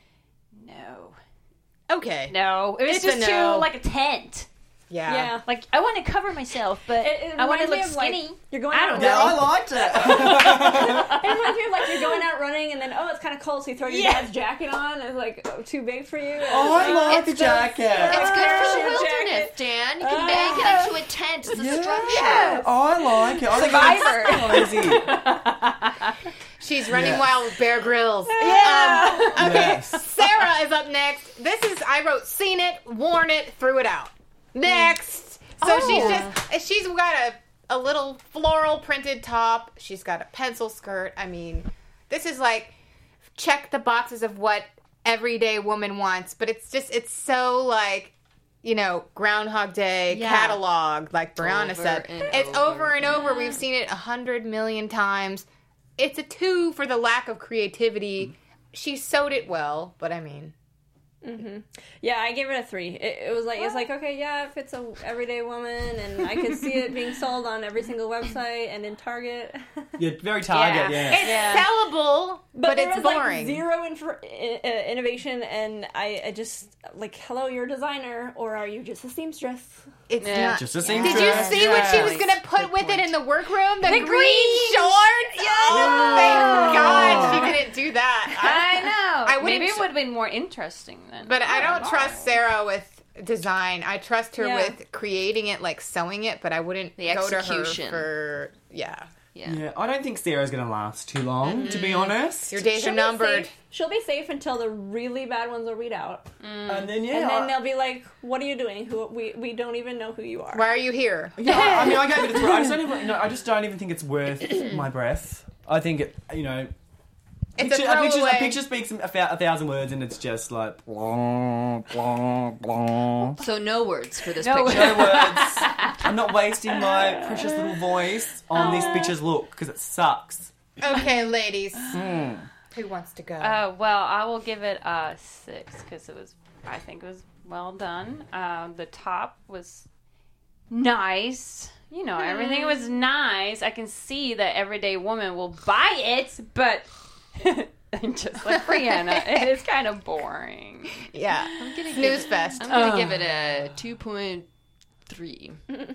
no, Okay. no, it was It's a just no. too like a tent. Yeah. Yeah. Like I want to cover myself, but It- it I want to reminds me look of, like, skinny. you're going I out don't Yeah, know. I liked it. It reminds me of like you're going out running and then oh it's kind of cold so you throw your Yeah. dad's jacket on and it's like oh, too big for you. Oh, I like the It's jacket. It's good for the Ah, wilderness, jacket. Dan. You can make it up to a tent. It's a Yeah. structure. I like it. I think it's cozy. She's running Yes. wild with Bear Grylls. Yeah. Um, okay, Yes. Sarah is up next. This is, I wrote, seen it, worn it, threw it out. Next. So she's just, she's got a, a little floral printed top. She's got a pencil skirt. I mean, this is like, check the boxes of what everyday woman wants. But it's just, it's so like, you know, Groundhog Day Yeah. catalog, like Brianna Over said. and It's over. over and over. We've seen it a hundred million times. It's a two for the lack of creativity. She sewed it well, but I mean, Yeah, I gave it a three. It, it was like it's like okay, yeah, it fits a everyday woman, and I could see it being sold on every single website and in Target. Yeah, very Target, yeah. it's Yeah. sellable, but, But, there it's was boring. like zero infor- i- uh, innovation, and I, I just like, hello, you're a designer, or are you just a seamstress? It's Yeah. not. Just a Did seamstress. you see what she was Yes. going to put Good with it point. in the workroom? The, The green, green shorts? Oh, thank God she Oh. didn't do that. I know. I wouldn't Maybe it sh- would have been more interesting then. But I don't know. trust Sarah with design. I trust her Yeah. with creating it, like sewing it, but I wouldn't The go to her execution. for, yeah. Yeah. Yeah, I don't think Sarah's going to last too long, to be honest. Your days She'll are be numbered. safe- She'll be safe until the really bad ones will read out, And then, yeah. and then I- they'll be like, "What are you doing? Who we we don't even know who you are." Why are you here? Yeah, I I mean, I gave it a three. I just don't even, you know, I just don't even think it's worth my breath. I think it, you know, It's picture, a a, picture, a throwaway. picture speaks a, thou- a thousand words, and it's just like blah blah blah. So no words for this No picture. No words. I'm not wasting my precious little voice on this bitch's look because it sucks. Okay, ladies. Hmm. Who wants to go? Uh, well, I will give it a six because it was, I think, it was well done. Uh, the top was nice. You know, everything was nice. I can see that everyday woman will buy it, but just like Brianna, it is kind of boring. Yeah. I'm gonna Snooze give fest. It, I'm gonna Oh. give it a two point three.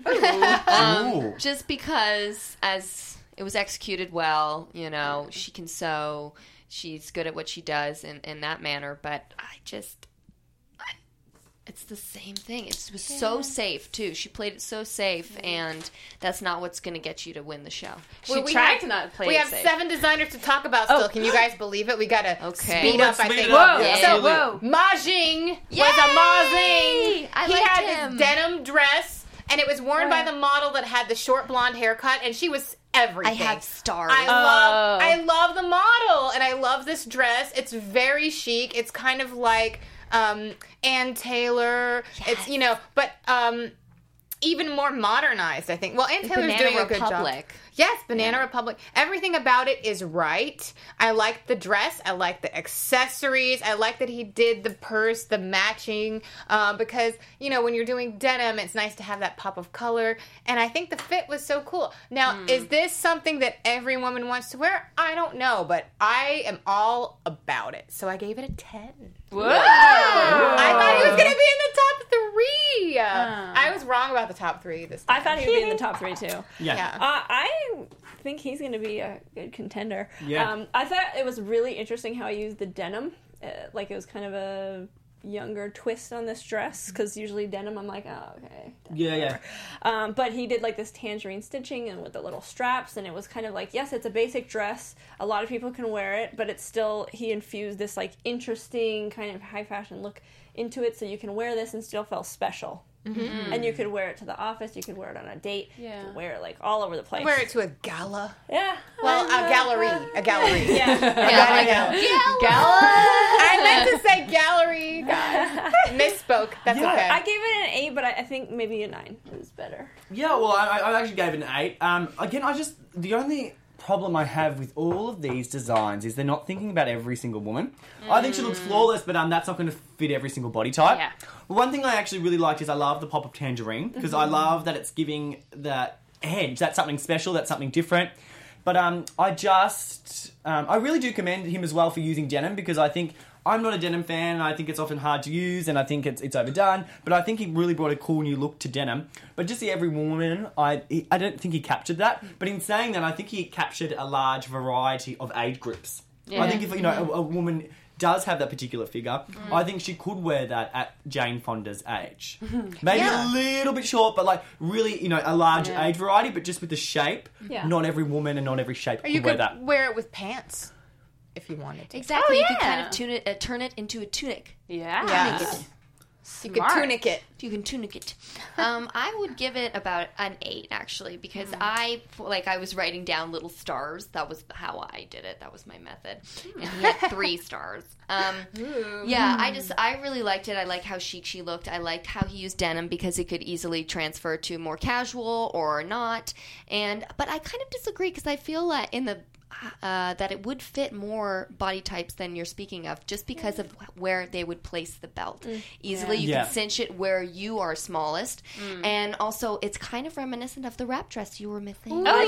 Ooh. Um, just because as it was executed well, you know, she can sew, she's good at what she does in, in that manner, but I just I, it's the same thing. It was so safe too. She played it so safe, and that's not what's going to get you to win the show. She Well, we tried have- to not play We it have safe. seven designers to talk about still. Oh. Can you guys believe it? We gotta Okay. speed Well, up, let's I speed think. it up. Whoa, Yeah, So, absolutely. whoa. Ma Jing was Yay! a Mazing. I he liked had him. this denim dress, and it was worn by Where? the model that had the short blonde haircut, and she was everything. I have stars. I love, Oh. I love the model, and I love this dress. It's very chic. It's kind of like um, Ann Taylor. It's you know, but um, even more modernized, I think. Well, Ann Taylor's Banana doing a good job. Republic. Yes, Banana Republic. Everything about it is right. I like the dress. I like the accessories. I like that he did the purse, the matching, uh, because, you know, when you're doing denim, it's nice to have that pop of color. And I think the fit was so cool. Now, Hmm. is this something that every woman wants to wear? I don't know, but I am all about it. So I gave it a ten. Whoa! I thought he was going to be in the top three. Uh. I was wrong about the top three this time. I thought he would be in the top three too. Yeah. Yeah. Uh, I think he's going to be a good contender. Yeah. Um, I thought it was really interesting how he used the denim. Uh, like it was kind of a younger twist on this dress because usually denim, I'm like, oh, okay. Yeah, yeah. Um, but he did like this tangerine stitching and with the little straps, and it was kind of like, yes, it's a basic dress. A lot of people can wear it, but it's still, he infused this like interesting kind of high fashion look into it so you can wear this and still feel special. Mm-hmm. And you could wear it to the office, you could wear it on a date, Yeah. you could wear it like all over the place. Wear it to a gala. Yeah. Well, a gallery. A gallery. Yeah. Yeah, I know. Gala. I meant to say gallery. God. Misspoke. That's Yeah. okay. I gave it an eight, but I, I think maybe a nine is better. Yeah, well, I, I actually gave it an eight. Um, again, I just the only problem I have with all of these designs is they're not thinking about every single woman. I think she looks flawless, but um, that's not going to fit every single body type. Yeah. Well, one thing I actually really liked is I love the pop of tangerine because I love that it's giving that edge. That's something special. That's something different. But um, I just, um, I really do commend him as well for using denim because I think I'm not a denim fan. I think it's often hard to use and I think it's it's overdone. But I think he really brought a cool new look to denim. But just see every woman, I he, I don't think he captured that. But in saying that, I think he captured a large variety of age groups. I think if you know a, a woman does have that particular figure, I think she could wear that at Jane Fonda's age. Maybe Yeah. a little bit short, but like really, you know, a large Yeah. age variety, but just with the shape. Yeah. Not every woman and not every shape or you could wear could that. wear it with pants if you wanted to. Exactly. Oh, You can kind yeah. of tune it, uh, turn it into a tunic. Yeah. Yeah. You could Smart. tunic it. You can tunic it. Um, I would give it about an eight, actually, because I, like, I was writing down little stars. That was how I did it. That was my method. And he had three stars. Um, yeah, I just, I really liked it. I liked how chic she looked. I liked how he used denim because it could easily transfer to more casual or not. And, but I kind of disagree because I feel like in the, uh, that it would fit more body types than you're speaking of just because of where they would place the belt. Easily you Yeah. can cinch it where you are smallest. And also it's kind of reminiscent of the wrap dress you were missing. Oh, yeah.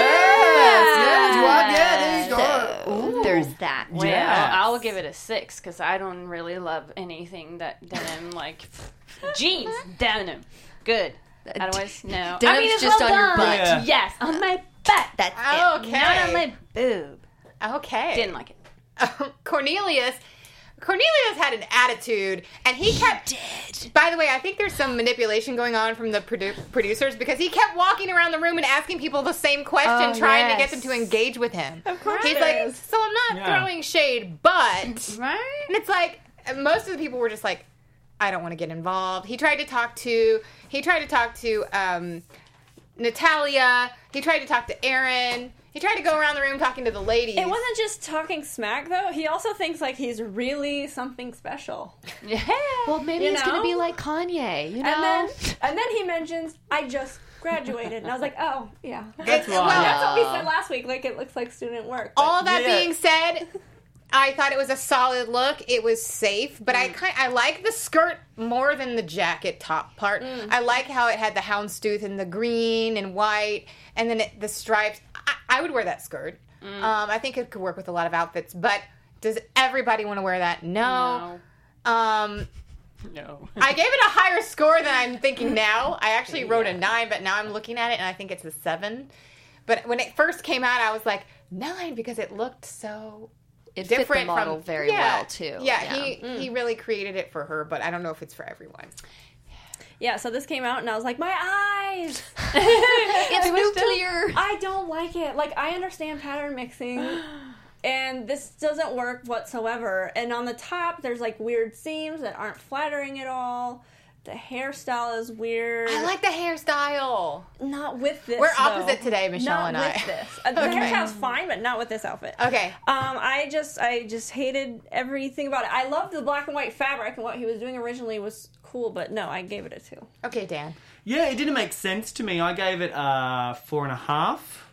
Yes, yes, you are. Yeah, there you go. So there's that. Well, Yes. I'll give it a six because I don't really love anything that denim like jeans denim. Good. Otherwise, no. Denim's I mean, it's just well on your done. butt. Yeah. Yes, on my butt. That's it. Okay. Not on my boob. Okay. Didn't like it. Cornelius. Cornelius had an attitude, and he kept. Did. By the way, I think there's some manipulation going on from the produ- producers because he kept walking around the room and asking people the same question, Oh, trying to yes. get them to engage with him. Of course He's there like, is. so I'm not Yeah. throwing shade, but. Right? And it's like most of the people were just like, I don't want to get involved. He tried to talk to he tried to talk to um, Natalia. He tried to talk to Aaron. He tried to go around the room talking to the ladies. It wasn't just talking smack, though. He also thinks like he's really something special. Yeah. Well, maybe You it's going know? to be like Kanye, you know? And then, and then he mentions, "I just graduated," and I was like, "Oh, yeah." That's Well, why. That's what we said last week. Like it looks like student work. but- All that Yeah. being said, I thought it was a solid look. It was safe, but I kind I like the skirt more than the jacket top part. Mm. I like how it had the houndstooth and the green and white, and then it, the stripes. I, I would wear that skirt. Mm. Um, I think it could work with a lot of outfits, but does everybody want to wear that? No. no. Um, no. I gave it a higher score than I'm thinking now. I actually wrote yeah. a nine, but now I'm looking at it and I think it's a seven. But when it first came out, I was like nine because it looked so. It different fit the model from, very yeah, well too. Yeah, yeah. he mm. he really created it for her, but I don't know if it's for everyone. Yeah, so this came out and I was like, my eyes! It's nuclear! I don't like it. Like, I understand pattern mixing, and this doesn't work whatsoever. And on the top, there's like weird seams that aren't flattering at all. The hairstyle is weird. I like the hairstyle. Not with this. We're opposite though. today, Michelle not and I. With this. Uh, the okay. hairstyle's fine, but not with this outfit. Okay. Um, I just, I just hated everything about it. I loved the black and white fabric, and what he was doing originally was cool, but no, I gave it a two. Okay, Dan. Yeah, it didn't make sense to me. I gave it a four and a half.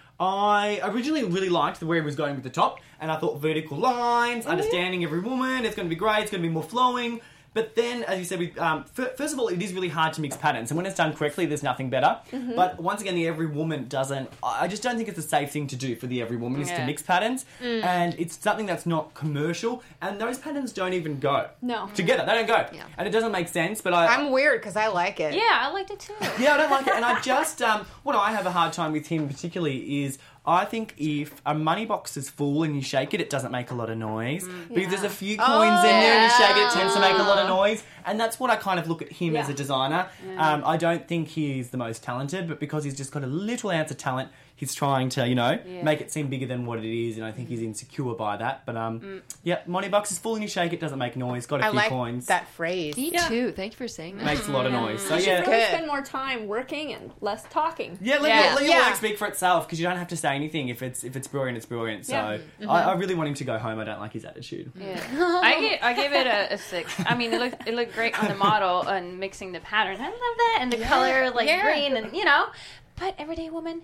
I originally really liked the way he was going with the top, and I thought vertical lines, mm-hmm. understanding every woman, it's going to be great, it's going to be more flowing. But then, as you said, we, um, f- first of all, it is really hard to mix patterns. And when it's done correctly, there's nothing better. Mm-hmm. But once again, the every woman doesn't... I just don't think it's a safe thing to do for the every woman, is yeah. to mix patterns. Mm. And it's something that's not commercial. And those patterns don't even go no. together. They don't go. Yeah. And it doesn't make sense, but I... I'm weird because I like it. Yeah, I liked it too. Yeah, I don't like it. And I just... Um, what I have a hard time with him particularly is... I think if a money box is full and you shake it, it doesn't make a lot of noise. Mm. But yeah. if there's a few coins oh, in there and you shake it, yeah. it tends to make a lot of noise. And that's what I kind of look at him yeah. as a designer. Yeah. Um, I don't think he's the most talented, but because he's just got a little ounce of talent, he's trying to, you know, yeah. make it seem bigger than what it is. And I think he's insecure by that. But, um, mm. yeah, money box is full and you shake it, doesn't make noise. Got a I few like coins. that phrase. Me Yeah. too. Thank you for saying that. Makes a lot of noise. So, You yeah. should really Good. spend more time working and less talking. Yeah, let, Yeah. Your, let your Yeah. work speak for itself because you don't have to say anything. If it's if it's brilliant, it's brilliant. So Yeah. Mm-hmm. I, I really want him to go home. I don't like his attitude. Yeah, I gave, I gave it a, a six. I mean, it looked it looked great on the model and mixing the pattern. I love that, and the Yeah. color like Yeah. green, and you know. But everyday woman,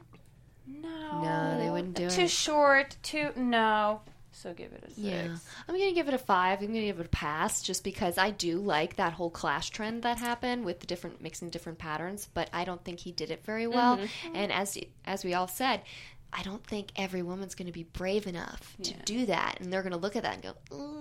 no, No, they wouldn't do too it. short. Too no. So give it a six. Yeah. I'm going to give it a five. I'm going to give it a pass just because I do like that whole clash trend that happened with the different mixing different patterns, but I don't think he did it very well. Mm-hmm. And as as we all said, I don't think every woman's going to be brave enough to Yeah. do that. And they're going to look at that and go,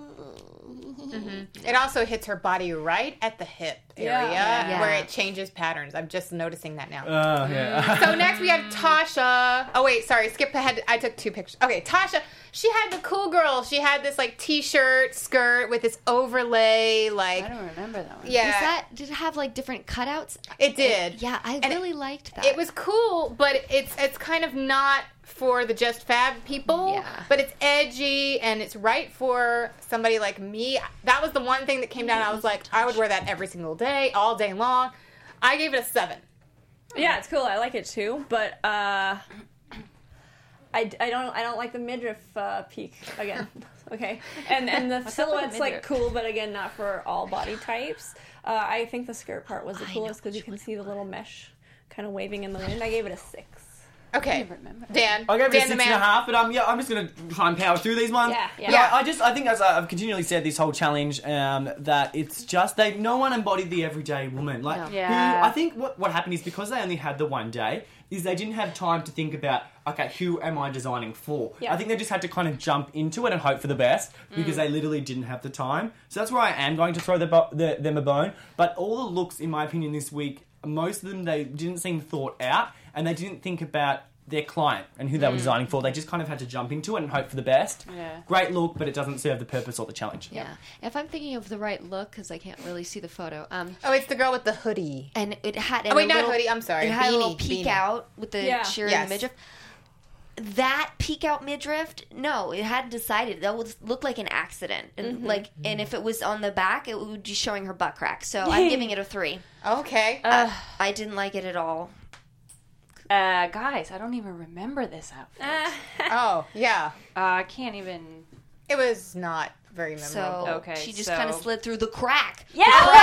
Mm-hmm. It also hits her body right at the hip area Yeah. Yeah. where it changes patterns. I'm just noticing that now. Uh, yeah. So next we have Tasha. Oh wait, sorry, skip ahead. I took two pictures. Okay, Tasha. She had the cool girl. She had this like t-shirt skirt with this overlay, like I don't remember that one. yeah. Was that, did it have like different cutouts? It did. Yeah, I And really liked that. It was cool, but it's it's kind of not for the Just Fab people. Yeah. But it's edgy and it's right for somebody like me. That was the one thing that came down. I was like, I would wear that every single day, all day long. I gave it a seven. Yeah, it's cool. I like it too, but uh, I, I don't I don't like the midriff uh, peak again. Okay, and and the up with the silhouette's like midriff? cool, but again, not for all body types. Uh, I think the skirt part was the I coolest know because you can see the little mesh kind of waving in the wind. I gave it a six. Okay. I remember. Dan. I gave it Dan a the six and man. a half, but um, yeah, I'm just gonna try and power through these ones. Yeah, yeah. But Yeah. I, I just, I think, as I've continually said, this whole challenge, um, that it's just they, no one embodied the everyday woman. Like, No. who, Yeah. I think what what happened is because they only had the one day, is they didn't have time to think about, okay, who am I designing for? Yeah. I think they just had to kind of jump into it and hope for the best because they literally didn't have the time. So that's where I am going to throw the, bo- the, them a bone. But all the looks, in my opinion, this week, most of them they didn't seem thought out and they didn't think about their client and who they were designing for. They just kind of had to jump into it and hope for the best. Yeah. Great look, but it doesn't serve the purpose or the challenge. Yeah. If I'm thinking of the right look, because I can't really see the photo, um, Oh, it's the girl with the hoodie. and it had Oh, wait, a not little, hoodie. I'm sorry. It had a little Beanie, peek beanie. out with the Yeah. sheer Yes. and the midriff. That peek out midriff, no, it hadn't decided. That would look like an accident, and like, and if it was on the back, it would be showing her butt crack. So I'm giving it a three. Okay. Uh, I didn't like it at all. uh, guys, I don't even remember this outfit. Uh, oh, yeah. I can't even. It was not very memorable. So Okay, she just so- kind of slid through the crack. Yeah.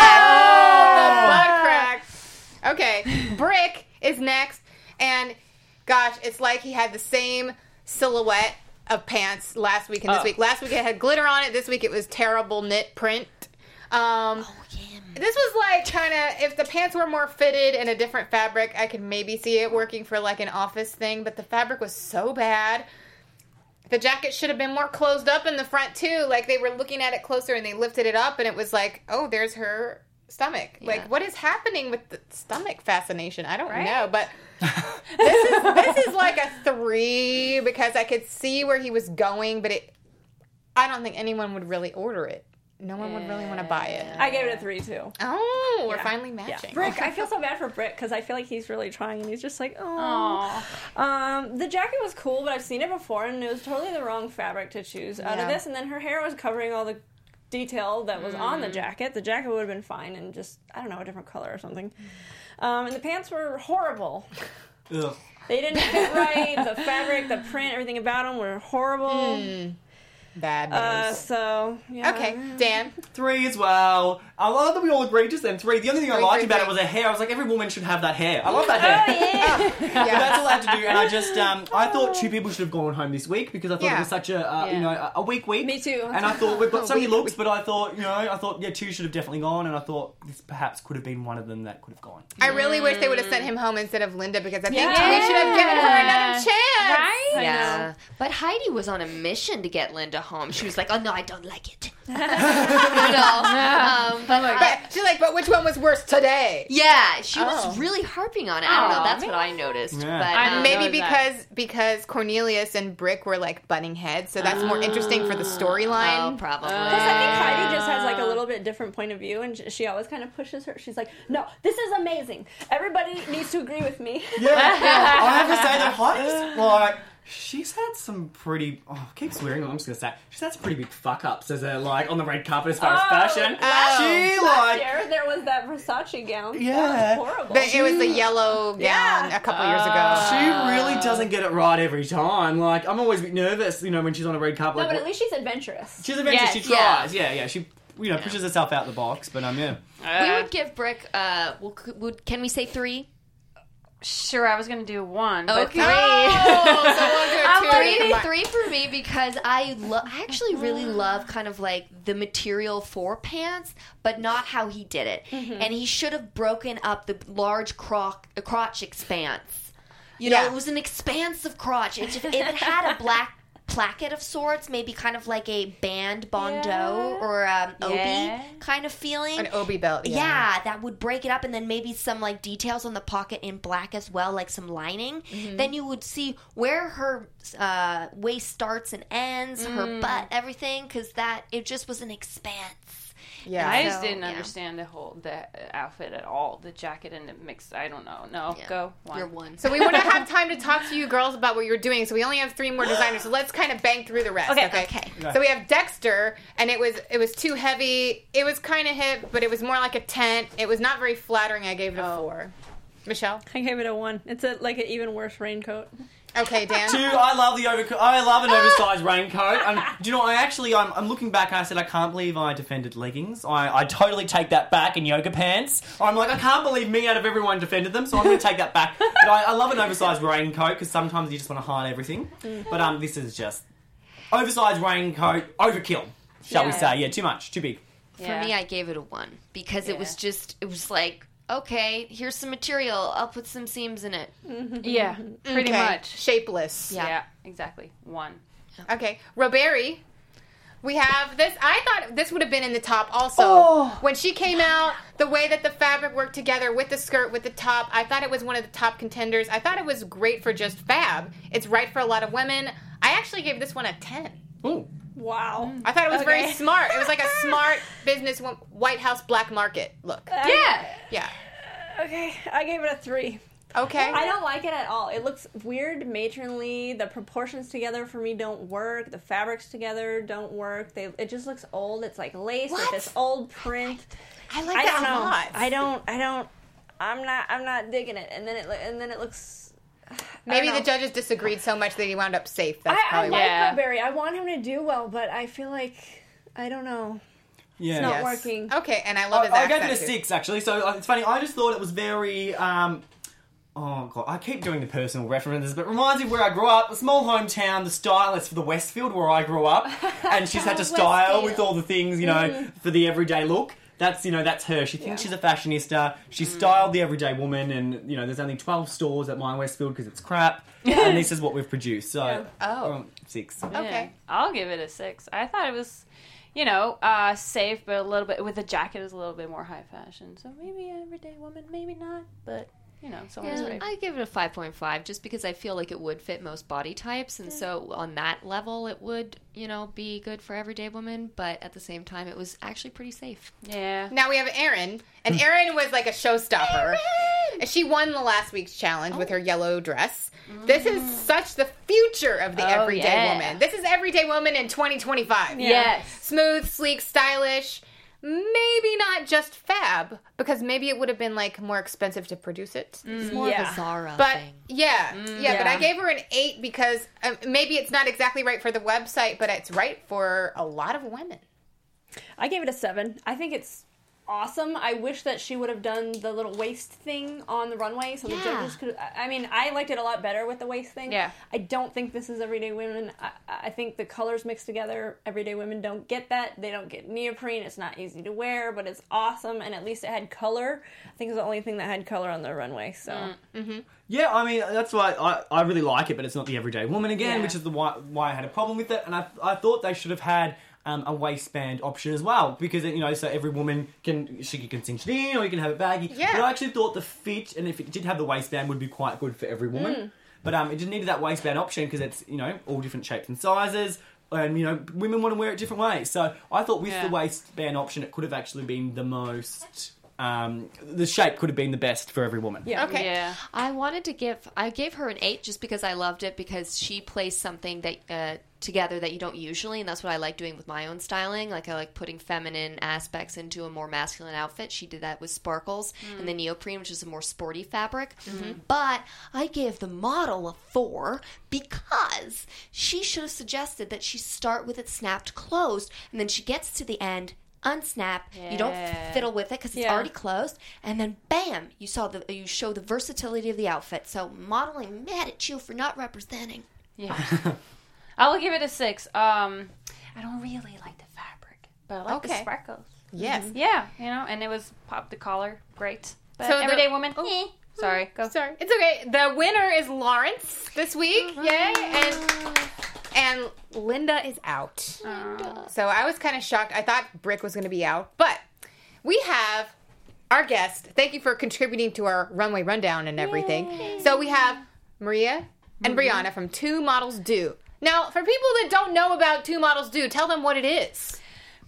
Oh, butt crack. Okay, Brick is next, and gosh, it's like he had the same silhouette of pants last week and this Oh. week. Last week it had glitter on it. This week it was terrible knit print. Um, Oh, yeah. This was like kind of, if the pants were more fitted in a different fabric, I could maybe see it working for like an office thing, but the fabric was so bad. The jacket should have been more closed up in the front too. Like they were looking at it closer and they lifted it up and it was like, oh, there's her stomach. Yeah. Like what is happening with the stomach fascination? I don't Right? know, but this is this is like a three because I could see where he was going, but it I don't think anyone would really order it. No one would really want to buy it. I gave it a three too. Oh, we're Yeah. finally Yeah. matching. Brick, I feel so bad for Brick because I feel like he's really trying and he's just like, oh. Aw. Um, the jacket was cool, but I've seen it before and it was totally the wrong fabric to choose out Yeah. of this. And then her hair was covering all the detail that was on Mm. the jacket. The jacket would have been fine and just, I don't know, a different color or something. Um, and the pants were horrible. Ugh. They didn't fit right. The fabric, the print, everything about them were horrible. Bad news. Uh, so, yeah. okay, Dan. Three as well. I love that we all agreed just then. Three. The only thing I Three, liked three, about three. it was her hair. I was like, every woman should have that hair. I love that hair. Yeah. But that's all I had to do. And I just, um, I thought two people should have gone home this week because I thought Yeah. it was such a, uh, Yeah. you know, a- a weak week. Me too. And I thought we've got so many Weak looks, but I thought, you know, I thought yeah, two should have definitely gone. And I thought this perhaps could have been one of them that could have gone. I really wish they would have sent him home instead of Linda because I think Yeah. we should have given her another chance. Right? I Yeah, know. but Heidi was on a mission to get Linda home. She was like, "Oh no, I don't like it." you know, um, but I- But she's like, but which one was worse today? yeah, she Oh. was really harping on it. I don't know. Aw, That's man. what I noticed. Yeah. But I um, Maybe know that. because because Cornelius and Brick were like butting heads, so that's more interesting for the oh, storyline. probably. Plus, I think Heidi just has like a little bit different point of view, and she always kind of pushes her. She's like, "No, this is amazing. Everybody needs to agree with me." Yeah, I have to say that Heidi's like she's had some pretty. Oh, I keep swearing. I'm just gonna say she's had some pretty big fuck ups as a like on the red carpet as far as Oh, fashion. oh. She Last like year there was that Versace gown. Yeah. That was horrible. The- it was the yellow gown Yeah. a couple years ago. she really doesn't get it right every time. Like I'm always a bit nervous, you know, when she's on a red carpet. no, like, but at least she's adventurous. she's adventurous. Yes, she yeah. tries. Yeah, yeah. She you know pushes herself out the box. But um, yeah. we Uh, would give Brick. Uh, well, could, would, can we say three? Sure, I was gonna do one, but Okay. three. Oh, so we'll do a I'm two three, combined. three for me because I lo- I actually really love kind of like the material for pants, but not how he did it. And he should have broken up the large croc- crotch expanse. You know, Yeah. it was an expansive crotch. It, it had a black placket of sorts, maybe kind of like a band bandeau Yeah. or um, obi Yeah. kind of feeling. An obi belt. Yeah. Yeah, that would break it up, and then maybe some like details on the pocket in black as well, like some lining. Then you would see where her uh, waist starts and ends, her butt, everything, because that it just was an expanse. Yeah. I just So, didn't yeah. understand the whole the outfit at all. The jacket and the mix. I don't know. No, Yeah. go one. You're one. So we want to have time to talk to you girls about what you're doing. So we only have three more designers. So let's kind of bang through the rest. Okay, Okay. okay. So we have Dexter, and it was it was too heavy. It was kind of hip, but it was more like a tent. It was not very flattering. I gave it a four. Michelle. I gave it a one. It's a like an even worse raincoat. Okay, Dan. Two, I love the overcoat. I love an oversized raincoat. And do you know, I actually, I'm, I'm looking back and I said, I can't believe I defended leggings. I, I totally take that back in yoga pants. I'm like, I can't believe me out of everyone defended them, so I'm going to take that back. But I, I love an oversized raincoat because sometimes you just want to hide everything. But um, this is just oversized raincoat, overkill, shall we Yeah. say. Yeah, too much, too big. Yeah. For me, I gave it a one because it Yeah. was just, it was like, okay, here's some material. I'll put some seams in it. Yeah, pretty Okay. much. Shapeless. Yeah. Yeah. exactly. One. Okay. Roberry. We have this. I thought this would have been in the top also. Oh. When she came out, the way that the fabric worked together with the skirt, with the top, I thought it was one of the top contenders. I thought it was great for just fab. It's right for a lot of women. I actually gave this one a ten. Ooh. Wow. I thought it was very Okay. smart. It was like a smart business wo- White House black market look. Yeah. Yeah. Okay, I gave it a three. Okay. I don't like it at all. It looks weird, matronly. The proportions together for me don't work. The fabrics together don't work. They it just looks old. It's like lace with What? this old print. I like I that don't a know. lot. I don't. I don't. I'm not. I'm not digging it. And then it. lo- And then it looks. Maybe I the don't know. judges disagreed so much that he wound up safe. That's I, I probably like why. Yeah. Burberry. I want him to do well, but I feel like I don't know. Yeah. It's not Yes. working. Okay, and I love his I, I accent gave it a too. six, actually. So uh, it's funny. I just thought it was very. Um, Oh, God. I keep doing the personal references, but it reminds me of where I grew up. A small hometown, the stylist for the Westfield, where I grew up. And she's had to style with all the things, you know, mm-hmm. for the everyday look. That's, you know, that's her. She thinks yeah. she's a fashionista. She mm. styled the everyday woman, and, you know, there's only twelve stores at my Westfield because it's crap. And this is what we've produced. So, yeah. oh. um, six. Yeah. Okay. I'll give it a six. I thought it was, you know, uh, safe, but a little bit, with the jacket, is a little bit more high fashion. So maybe everyday woman, maybe not, but... You know, someone's yeah, right. I give it a five point five just because I feel like it would fit most body types. And yeah. so on that level, it would, you know, be good for everyday women. But at the same time, it was actually pretty safe. Yeah. Now we have Erin. And Erin was like a showstopper. Erin! She won the last week's challenge oh. with her yellow dress. Mm. This is such the future of the oh, everyday yeah. woman. This is everyday woman in twenty twenty-five. Yeah. Yes. Smooth, sleek, stylish. Maybe not just fab, because maybe it would have been like more expensive to produce it. It's more yeah. of a Zara but thing. Yeah, mm, yeah, yeah. but I gave her an eight because um, maybe it's not exactly right for the website, but it's right for a lot of women. I gave it a seven. I think it's awesome. I wish that she would have done the little waist thing on the runway so yeah. the judges could... I mean, I liked it a lot better with the waist thing. Yeah. I don't think this is everyday women. I, I think the colors mixed together, everyday women don't get that. They don't get neoprene. It's not easy to wear, but it's awesome, and at least it had color. I think it's the only thing that had color on the runway, so... Mm. Mm-hmm. Yeah, I mean, that's why I, I really like it, but it's not the everyday woman again, Yeah. which is the why, why I had a problem with it, and I, I thought they should have had... Um, a waistband option as well, because, you know, so every woman can, she can cinch it in or you can have it baggy. Yeah. But I actually thought the fit, and if it did have the waistband, would be quite good for every woman. Mm. But um, it just needed that waistband option because it's, you know, all different shapes and sizes, and, you know, women want to wear it different ways. So I thought with yeah. the waistband option, it could have actually been the most... Um, the shape could have been the best for every woman. Yeah. Okay. Yeah. I wanted to give... I gave her an eight just because I loved it, because she plays something that... Uh, together that you don't usually, and that's what I like doing with my own styling. Like, I like putting feminine aspects into a more masculine outfit. She did that with sparkles mm. and the neoprene, which is a more sporty fabric. Mm-hmm. But I gave the model a four because she should have suggested that she start with it snapped closed, and then she gets to the end, unsnap, yeah. you don't fiddle with it because it's yeah. already closed, and then bam, you saw the you show the versatility of the outfit. So modeling mad at you for not representing. Yeah. I will give it a six. Um, I don't really like the fabric, but I like Okay. the sparkles. Yes. Mm-hmm. Yeah, you know, and it was pop the collar, great. But So the- everyday woman, oh. eh. Sorry, go. Sorry. It's okay. The winner is Lawrence this week. Yay. And and Linda is out. Uh, So I was kind of shocked. I thought Brick was going to be out. But we have our guest. Thank you for contributing to our runway rundown and everything. Yay. So we have Maria and mm-hmm. Brianna from Two Models Do. Now, for people that don't know about Two Models Do, tell them what it is.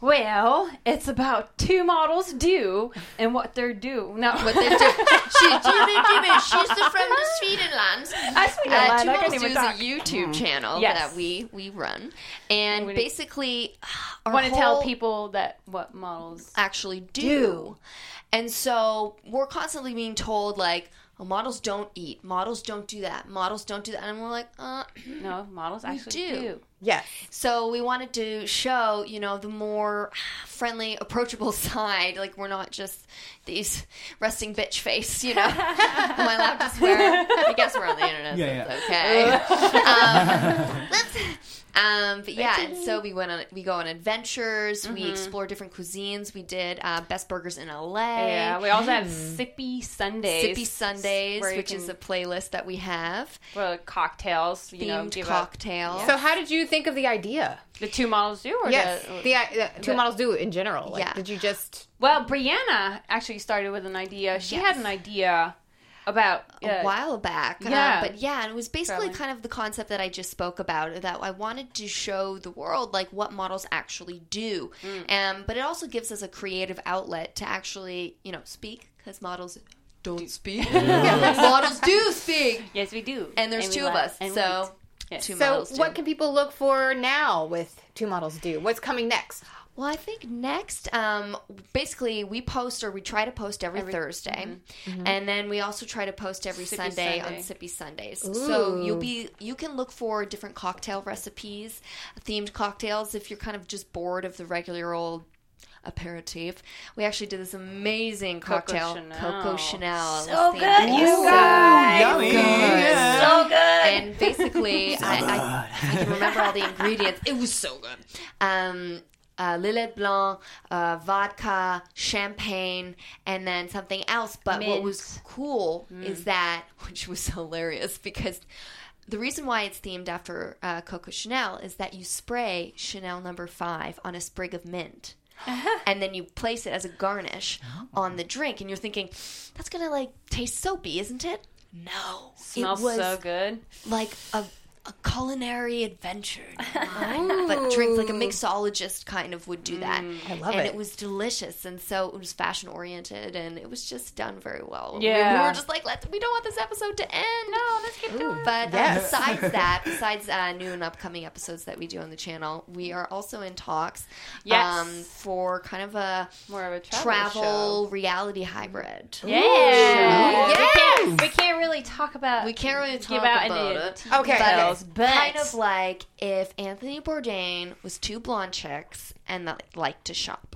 well, it's about two models do and what they're do. No, What they do. She, she's the from the Swedenland. I speak Uh, uh, Two I can't Models even Do is talk. a YouTube channel Yes. that we, we run. And we- basically, our want to tell whole- people that what models actually do. Do. And so we're constantly being told, like, oh, models don't eat. Models don't do that. Models don't do that. And we're like, uh, no models actually do. do. Yes. So we wanted to show, you know, the more friendly, approachable side. Like, we're not just these resting bitch face, you know. Am I allowed to swear? I guess we're on the internet, Yeah, so it's okay. um, let's... Um, but yeah, and so we went on, we go on adventures, Mm-hmm. we explore different cuisines, we did uh, Best Burgers in L A. Yeah, we also have Sippy Sundays. Sippy Sundays, where you which can- is a playlist that we have. for cocktails, you know, Themed give cocktails. So how did you think of the idea? up the two models do, or Yes. the, The, uh, Two the- Models Do in general. Like, Yeah. Did you just... well, Brianna actually started with an idea. She Yes. had an idea about a uh, while back. yeah. Um, but yeah, and it was basically Traveling. kind of the concept that I just spoke about, that I wanted to show the world, like, what models actually do. Mm. Um, but it also gives us a creative outlet to actually, you know, speak, because models don't speak. Models do speak. Yes, we do, And there's two we of laugh us, and so wait. Yes. two So models do. what can people look for now with Two Models Do? What's coming next? Well, I think next, um, basically, we post, or we try to post every, Every- Thursday, mm-hmm. and then we also try to post every Sippy Sunday, Sunday. on Sippy Sundays. Ooh. So you'll be, you can look for different cocktail recipes, themed cocktails, if you're kind of just bored of the regular old aperitif. We actually did this amazing cocktail, Chanel. Coco Chanel. So It was good, you so guys. Yummy. Yeah. So good. And basically, I, I, I can remember all the ingredients. It was so good. Um, uh, Lillet Blanc, uh, vodka, champagne, and then something else. But Mint. what was cool is that, which was hilarious, because the reason why it's themed after uh, Coco Chanel is that you spray Chanel number five on a sprig of mint. And then you place it as a garnish on the drink, and you're thinking, that's gonna like taste soapy, isn't it? No, Smells it was so good. like a, a culinary adventure, but drinks like a mixologist kind of would do that. I love and it. it was delicious, and so it was fashion oriented, and it was just done very well. We- we, Yeah. were just like, let's. We don't want this episode to end. No, let's keep doing it. But uh, Yes. besides that, besides uh, new and upcoming episodes that we do on the channel, we are also in talks Yes. um, for kind of a More of a travel, travel show. reality hybrid. Yeah. Yes. We, can't, we can't really talk about. We can't really talk give out about any it. T V Okay. details, But but kind of like if Anthony Bourdain was two blonde chicks and that liked to shop.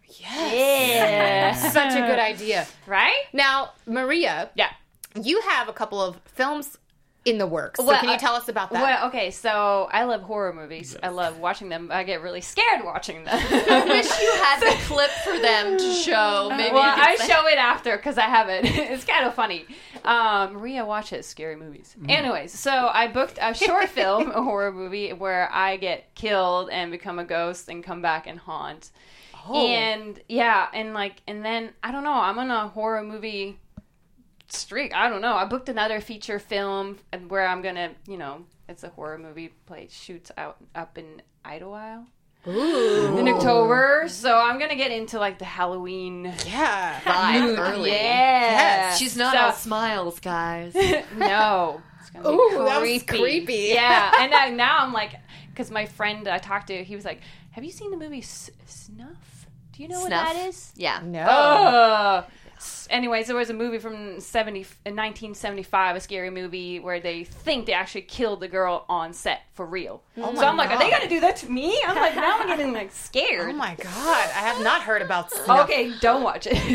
yeah, Such a good idea. right? Now, Maria, Yeah. you have a couple of films in the works. So Well, can you uh, tell us about that? Well, okay, so I love horror movies. I love watching them. I get really scared watching them. I wish you had the clip for them to show. Maybe well, you could I say- show it after because I have it. It's kind of funny. Um, Maria watches scary movies. Anyways, so I booked a short film, a horror movie, where I get killed and become a ghost and come back and haunt. Oh. And yeah, and like, and then I don't know. I'm on a horror movie streak. I don't know. I booked another feature film and where I'm gonna, you know, it's a horror movie. Play shoots out up in Idlewild. Ooh. In October, so I'm gonna get into like the Halloween Yeah. Vibe early. Yeah, Yes. She's not So- all smiles, guys. no, it's gonna be Ooh, that was creepy. creepy. Yeah, and I, now I'm like, because my friend I talked to, he was like, "Have you seen the movie S- Snuff? Do you know what Snuff? that is?" Yeah. No. Uh, anyways, there was a movie from seventy, in nineteen seventy-five, a scary movie where they think they actually killed the girl on set for real. Oh so my I'm like, are they God. gonna do that to me? I'm like, now I'm getting like scared. Oh my god, I have not heard about Snuff. Okay, don't watch it.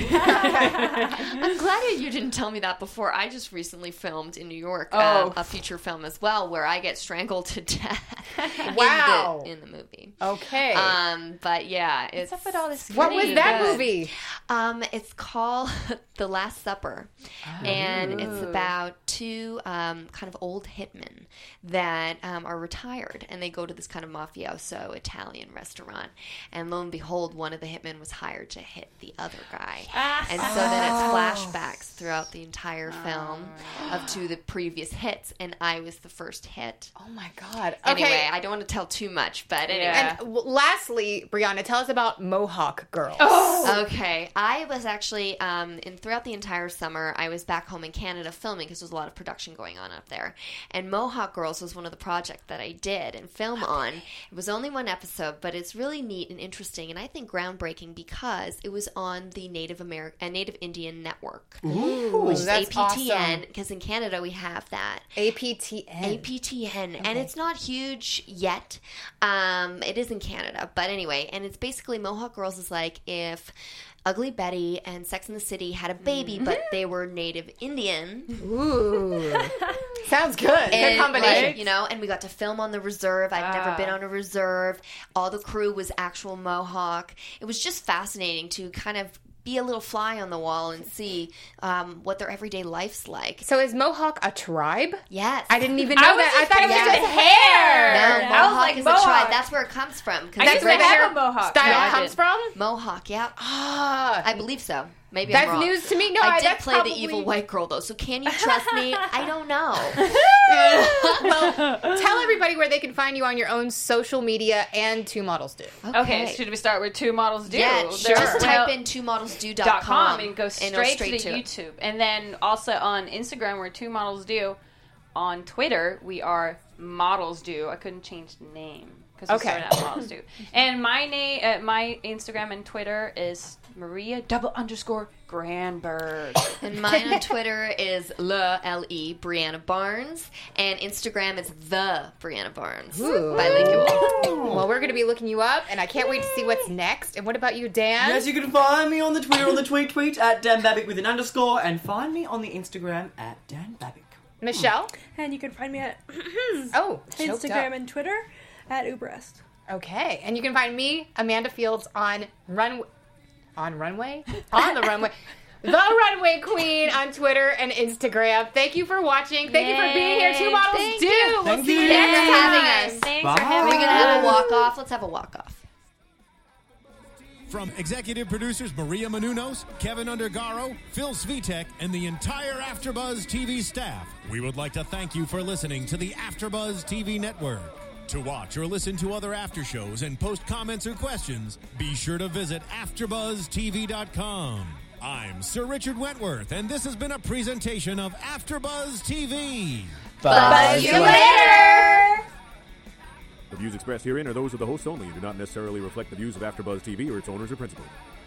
I'm glad that you didn't tell me that before. I just recently filmed in New York Oh. um, a feature film as well where I get strangled to death Wow. in, the, in the movie. Okay. Um, but yeah, it's What's up with all this? what was scary that good? movie? Um, it's called The Last Supper, and it's about two um, kind of old hitmen that um, are retired, and they go to this kind of mafioso Italian restaurant, and lo and behold, one of the hitmen was hired to hit the other guy, and so then it's flashbacks throughout the entire film of to the previous hits, and I was the first hit. Oh my god. Anyway, Okay. I don't want to tell too much, but anyway. Yeah. And w- lastly, Brianna, tell us about Mohawk Girls. Okay, I was actually um, in throughout the entire summer. I was back home in Canada filming because there's a lot of production going on up there. And Mohawk Girls was one of the projects that I did and film on. It was only one episode, but it's really neat and interesting, and I think groundbreaking because it was on the Native American, uh, Native Indian Network, Ooh, which is that's A P T N. awesome. Because in Canada we have that. A P T N. A P T N, and it's not huge yet. Um, it is in Canada, but anyway, and it's basically Mohawk Girls is like if Ugly Betty and Sex and the City had a baby, but they were Native Indian. Ooh. Sounds good. Good And, combination. like, you know, and we got to film on the reserve. I've never Ah. been on a reserve. All the crew was actual Mohawk. It was just fascinating to kind of be a little fly on the wall and see um, what their everyday life's like. So is Mohawk a tribe? Yes. I didn't even know I was that. I just thought it was thinking just hair. No, I was Mohawk like, is Mohawk. a tribe. That's where it comes from. 'cause I it's used to where very- the have hair a mohawk. style Yeah, I comes did. from? Mohawk, yeah. Ah. I believe so. Maybe That's I'm wrong. news to me. No, I I- did that's play probably- the evil white girl though, so can you trust me? I don't know. Well, tell everybody where they can find you on your own social media and Two Models Do. Okay, should we start with Two Models Do? Yeah, There's- just well, type in two models do dot dot com com and go it'll straight, to the it. YouTube. And then also on Instagram, we're Two Models Do. On Twitter, we are Models Do. I couldn't change the name because we Okay. started out Models Do. And my name, uh, my Instagram and Twitter is Maria double underscore Granberg. And mine on Twitter is Le, L E, Brianna Barnes. And Instagram is The Brianna Barnes. Ooh. Bilingual. Well, we're going to be looking you up, and I can't wait to see what's next. And what about you, Dan? Yes, you can find me on the Twitter on the tweet tweet at Dan Babick with an underscore, and find me on the Instagram at Dan Babick. Michelle? And you can find me at Oh, choked Instagram up. and Twitter at Uberest. Okay, and you can find me, Amanda Fields, on Run on Runway? On the Runway. The Runway Queen on Twitter and Instagram. Thank you for watching. Thank you for being here. Two Models Thank Do. you. We'll Thank see you you. next Thanks for time. having us. Thanks Bye. for having We're going to us. have a walk-off. Let's have a walk-off. From executive producers Maria Menounos, Kevin Undergaro, Phil Svitek, and the entire AfterBuzz T V staff, we would like to thank you for listening to the AfterBuzz T V network. To watch or listen to other after shows and post comments or questions, be sure to visit after buzz T V dot com. I'm Sir Richard Wentworth, and this has been a presentation of AfterBuzz T V. Buzz you later. The views expressed herein are those of the hosts only and do not necessarily reflect the views of AfterBuzz T V or its owners or principals.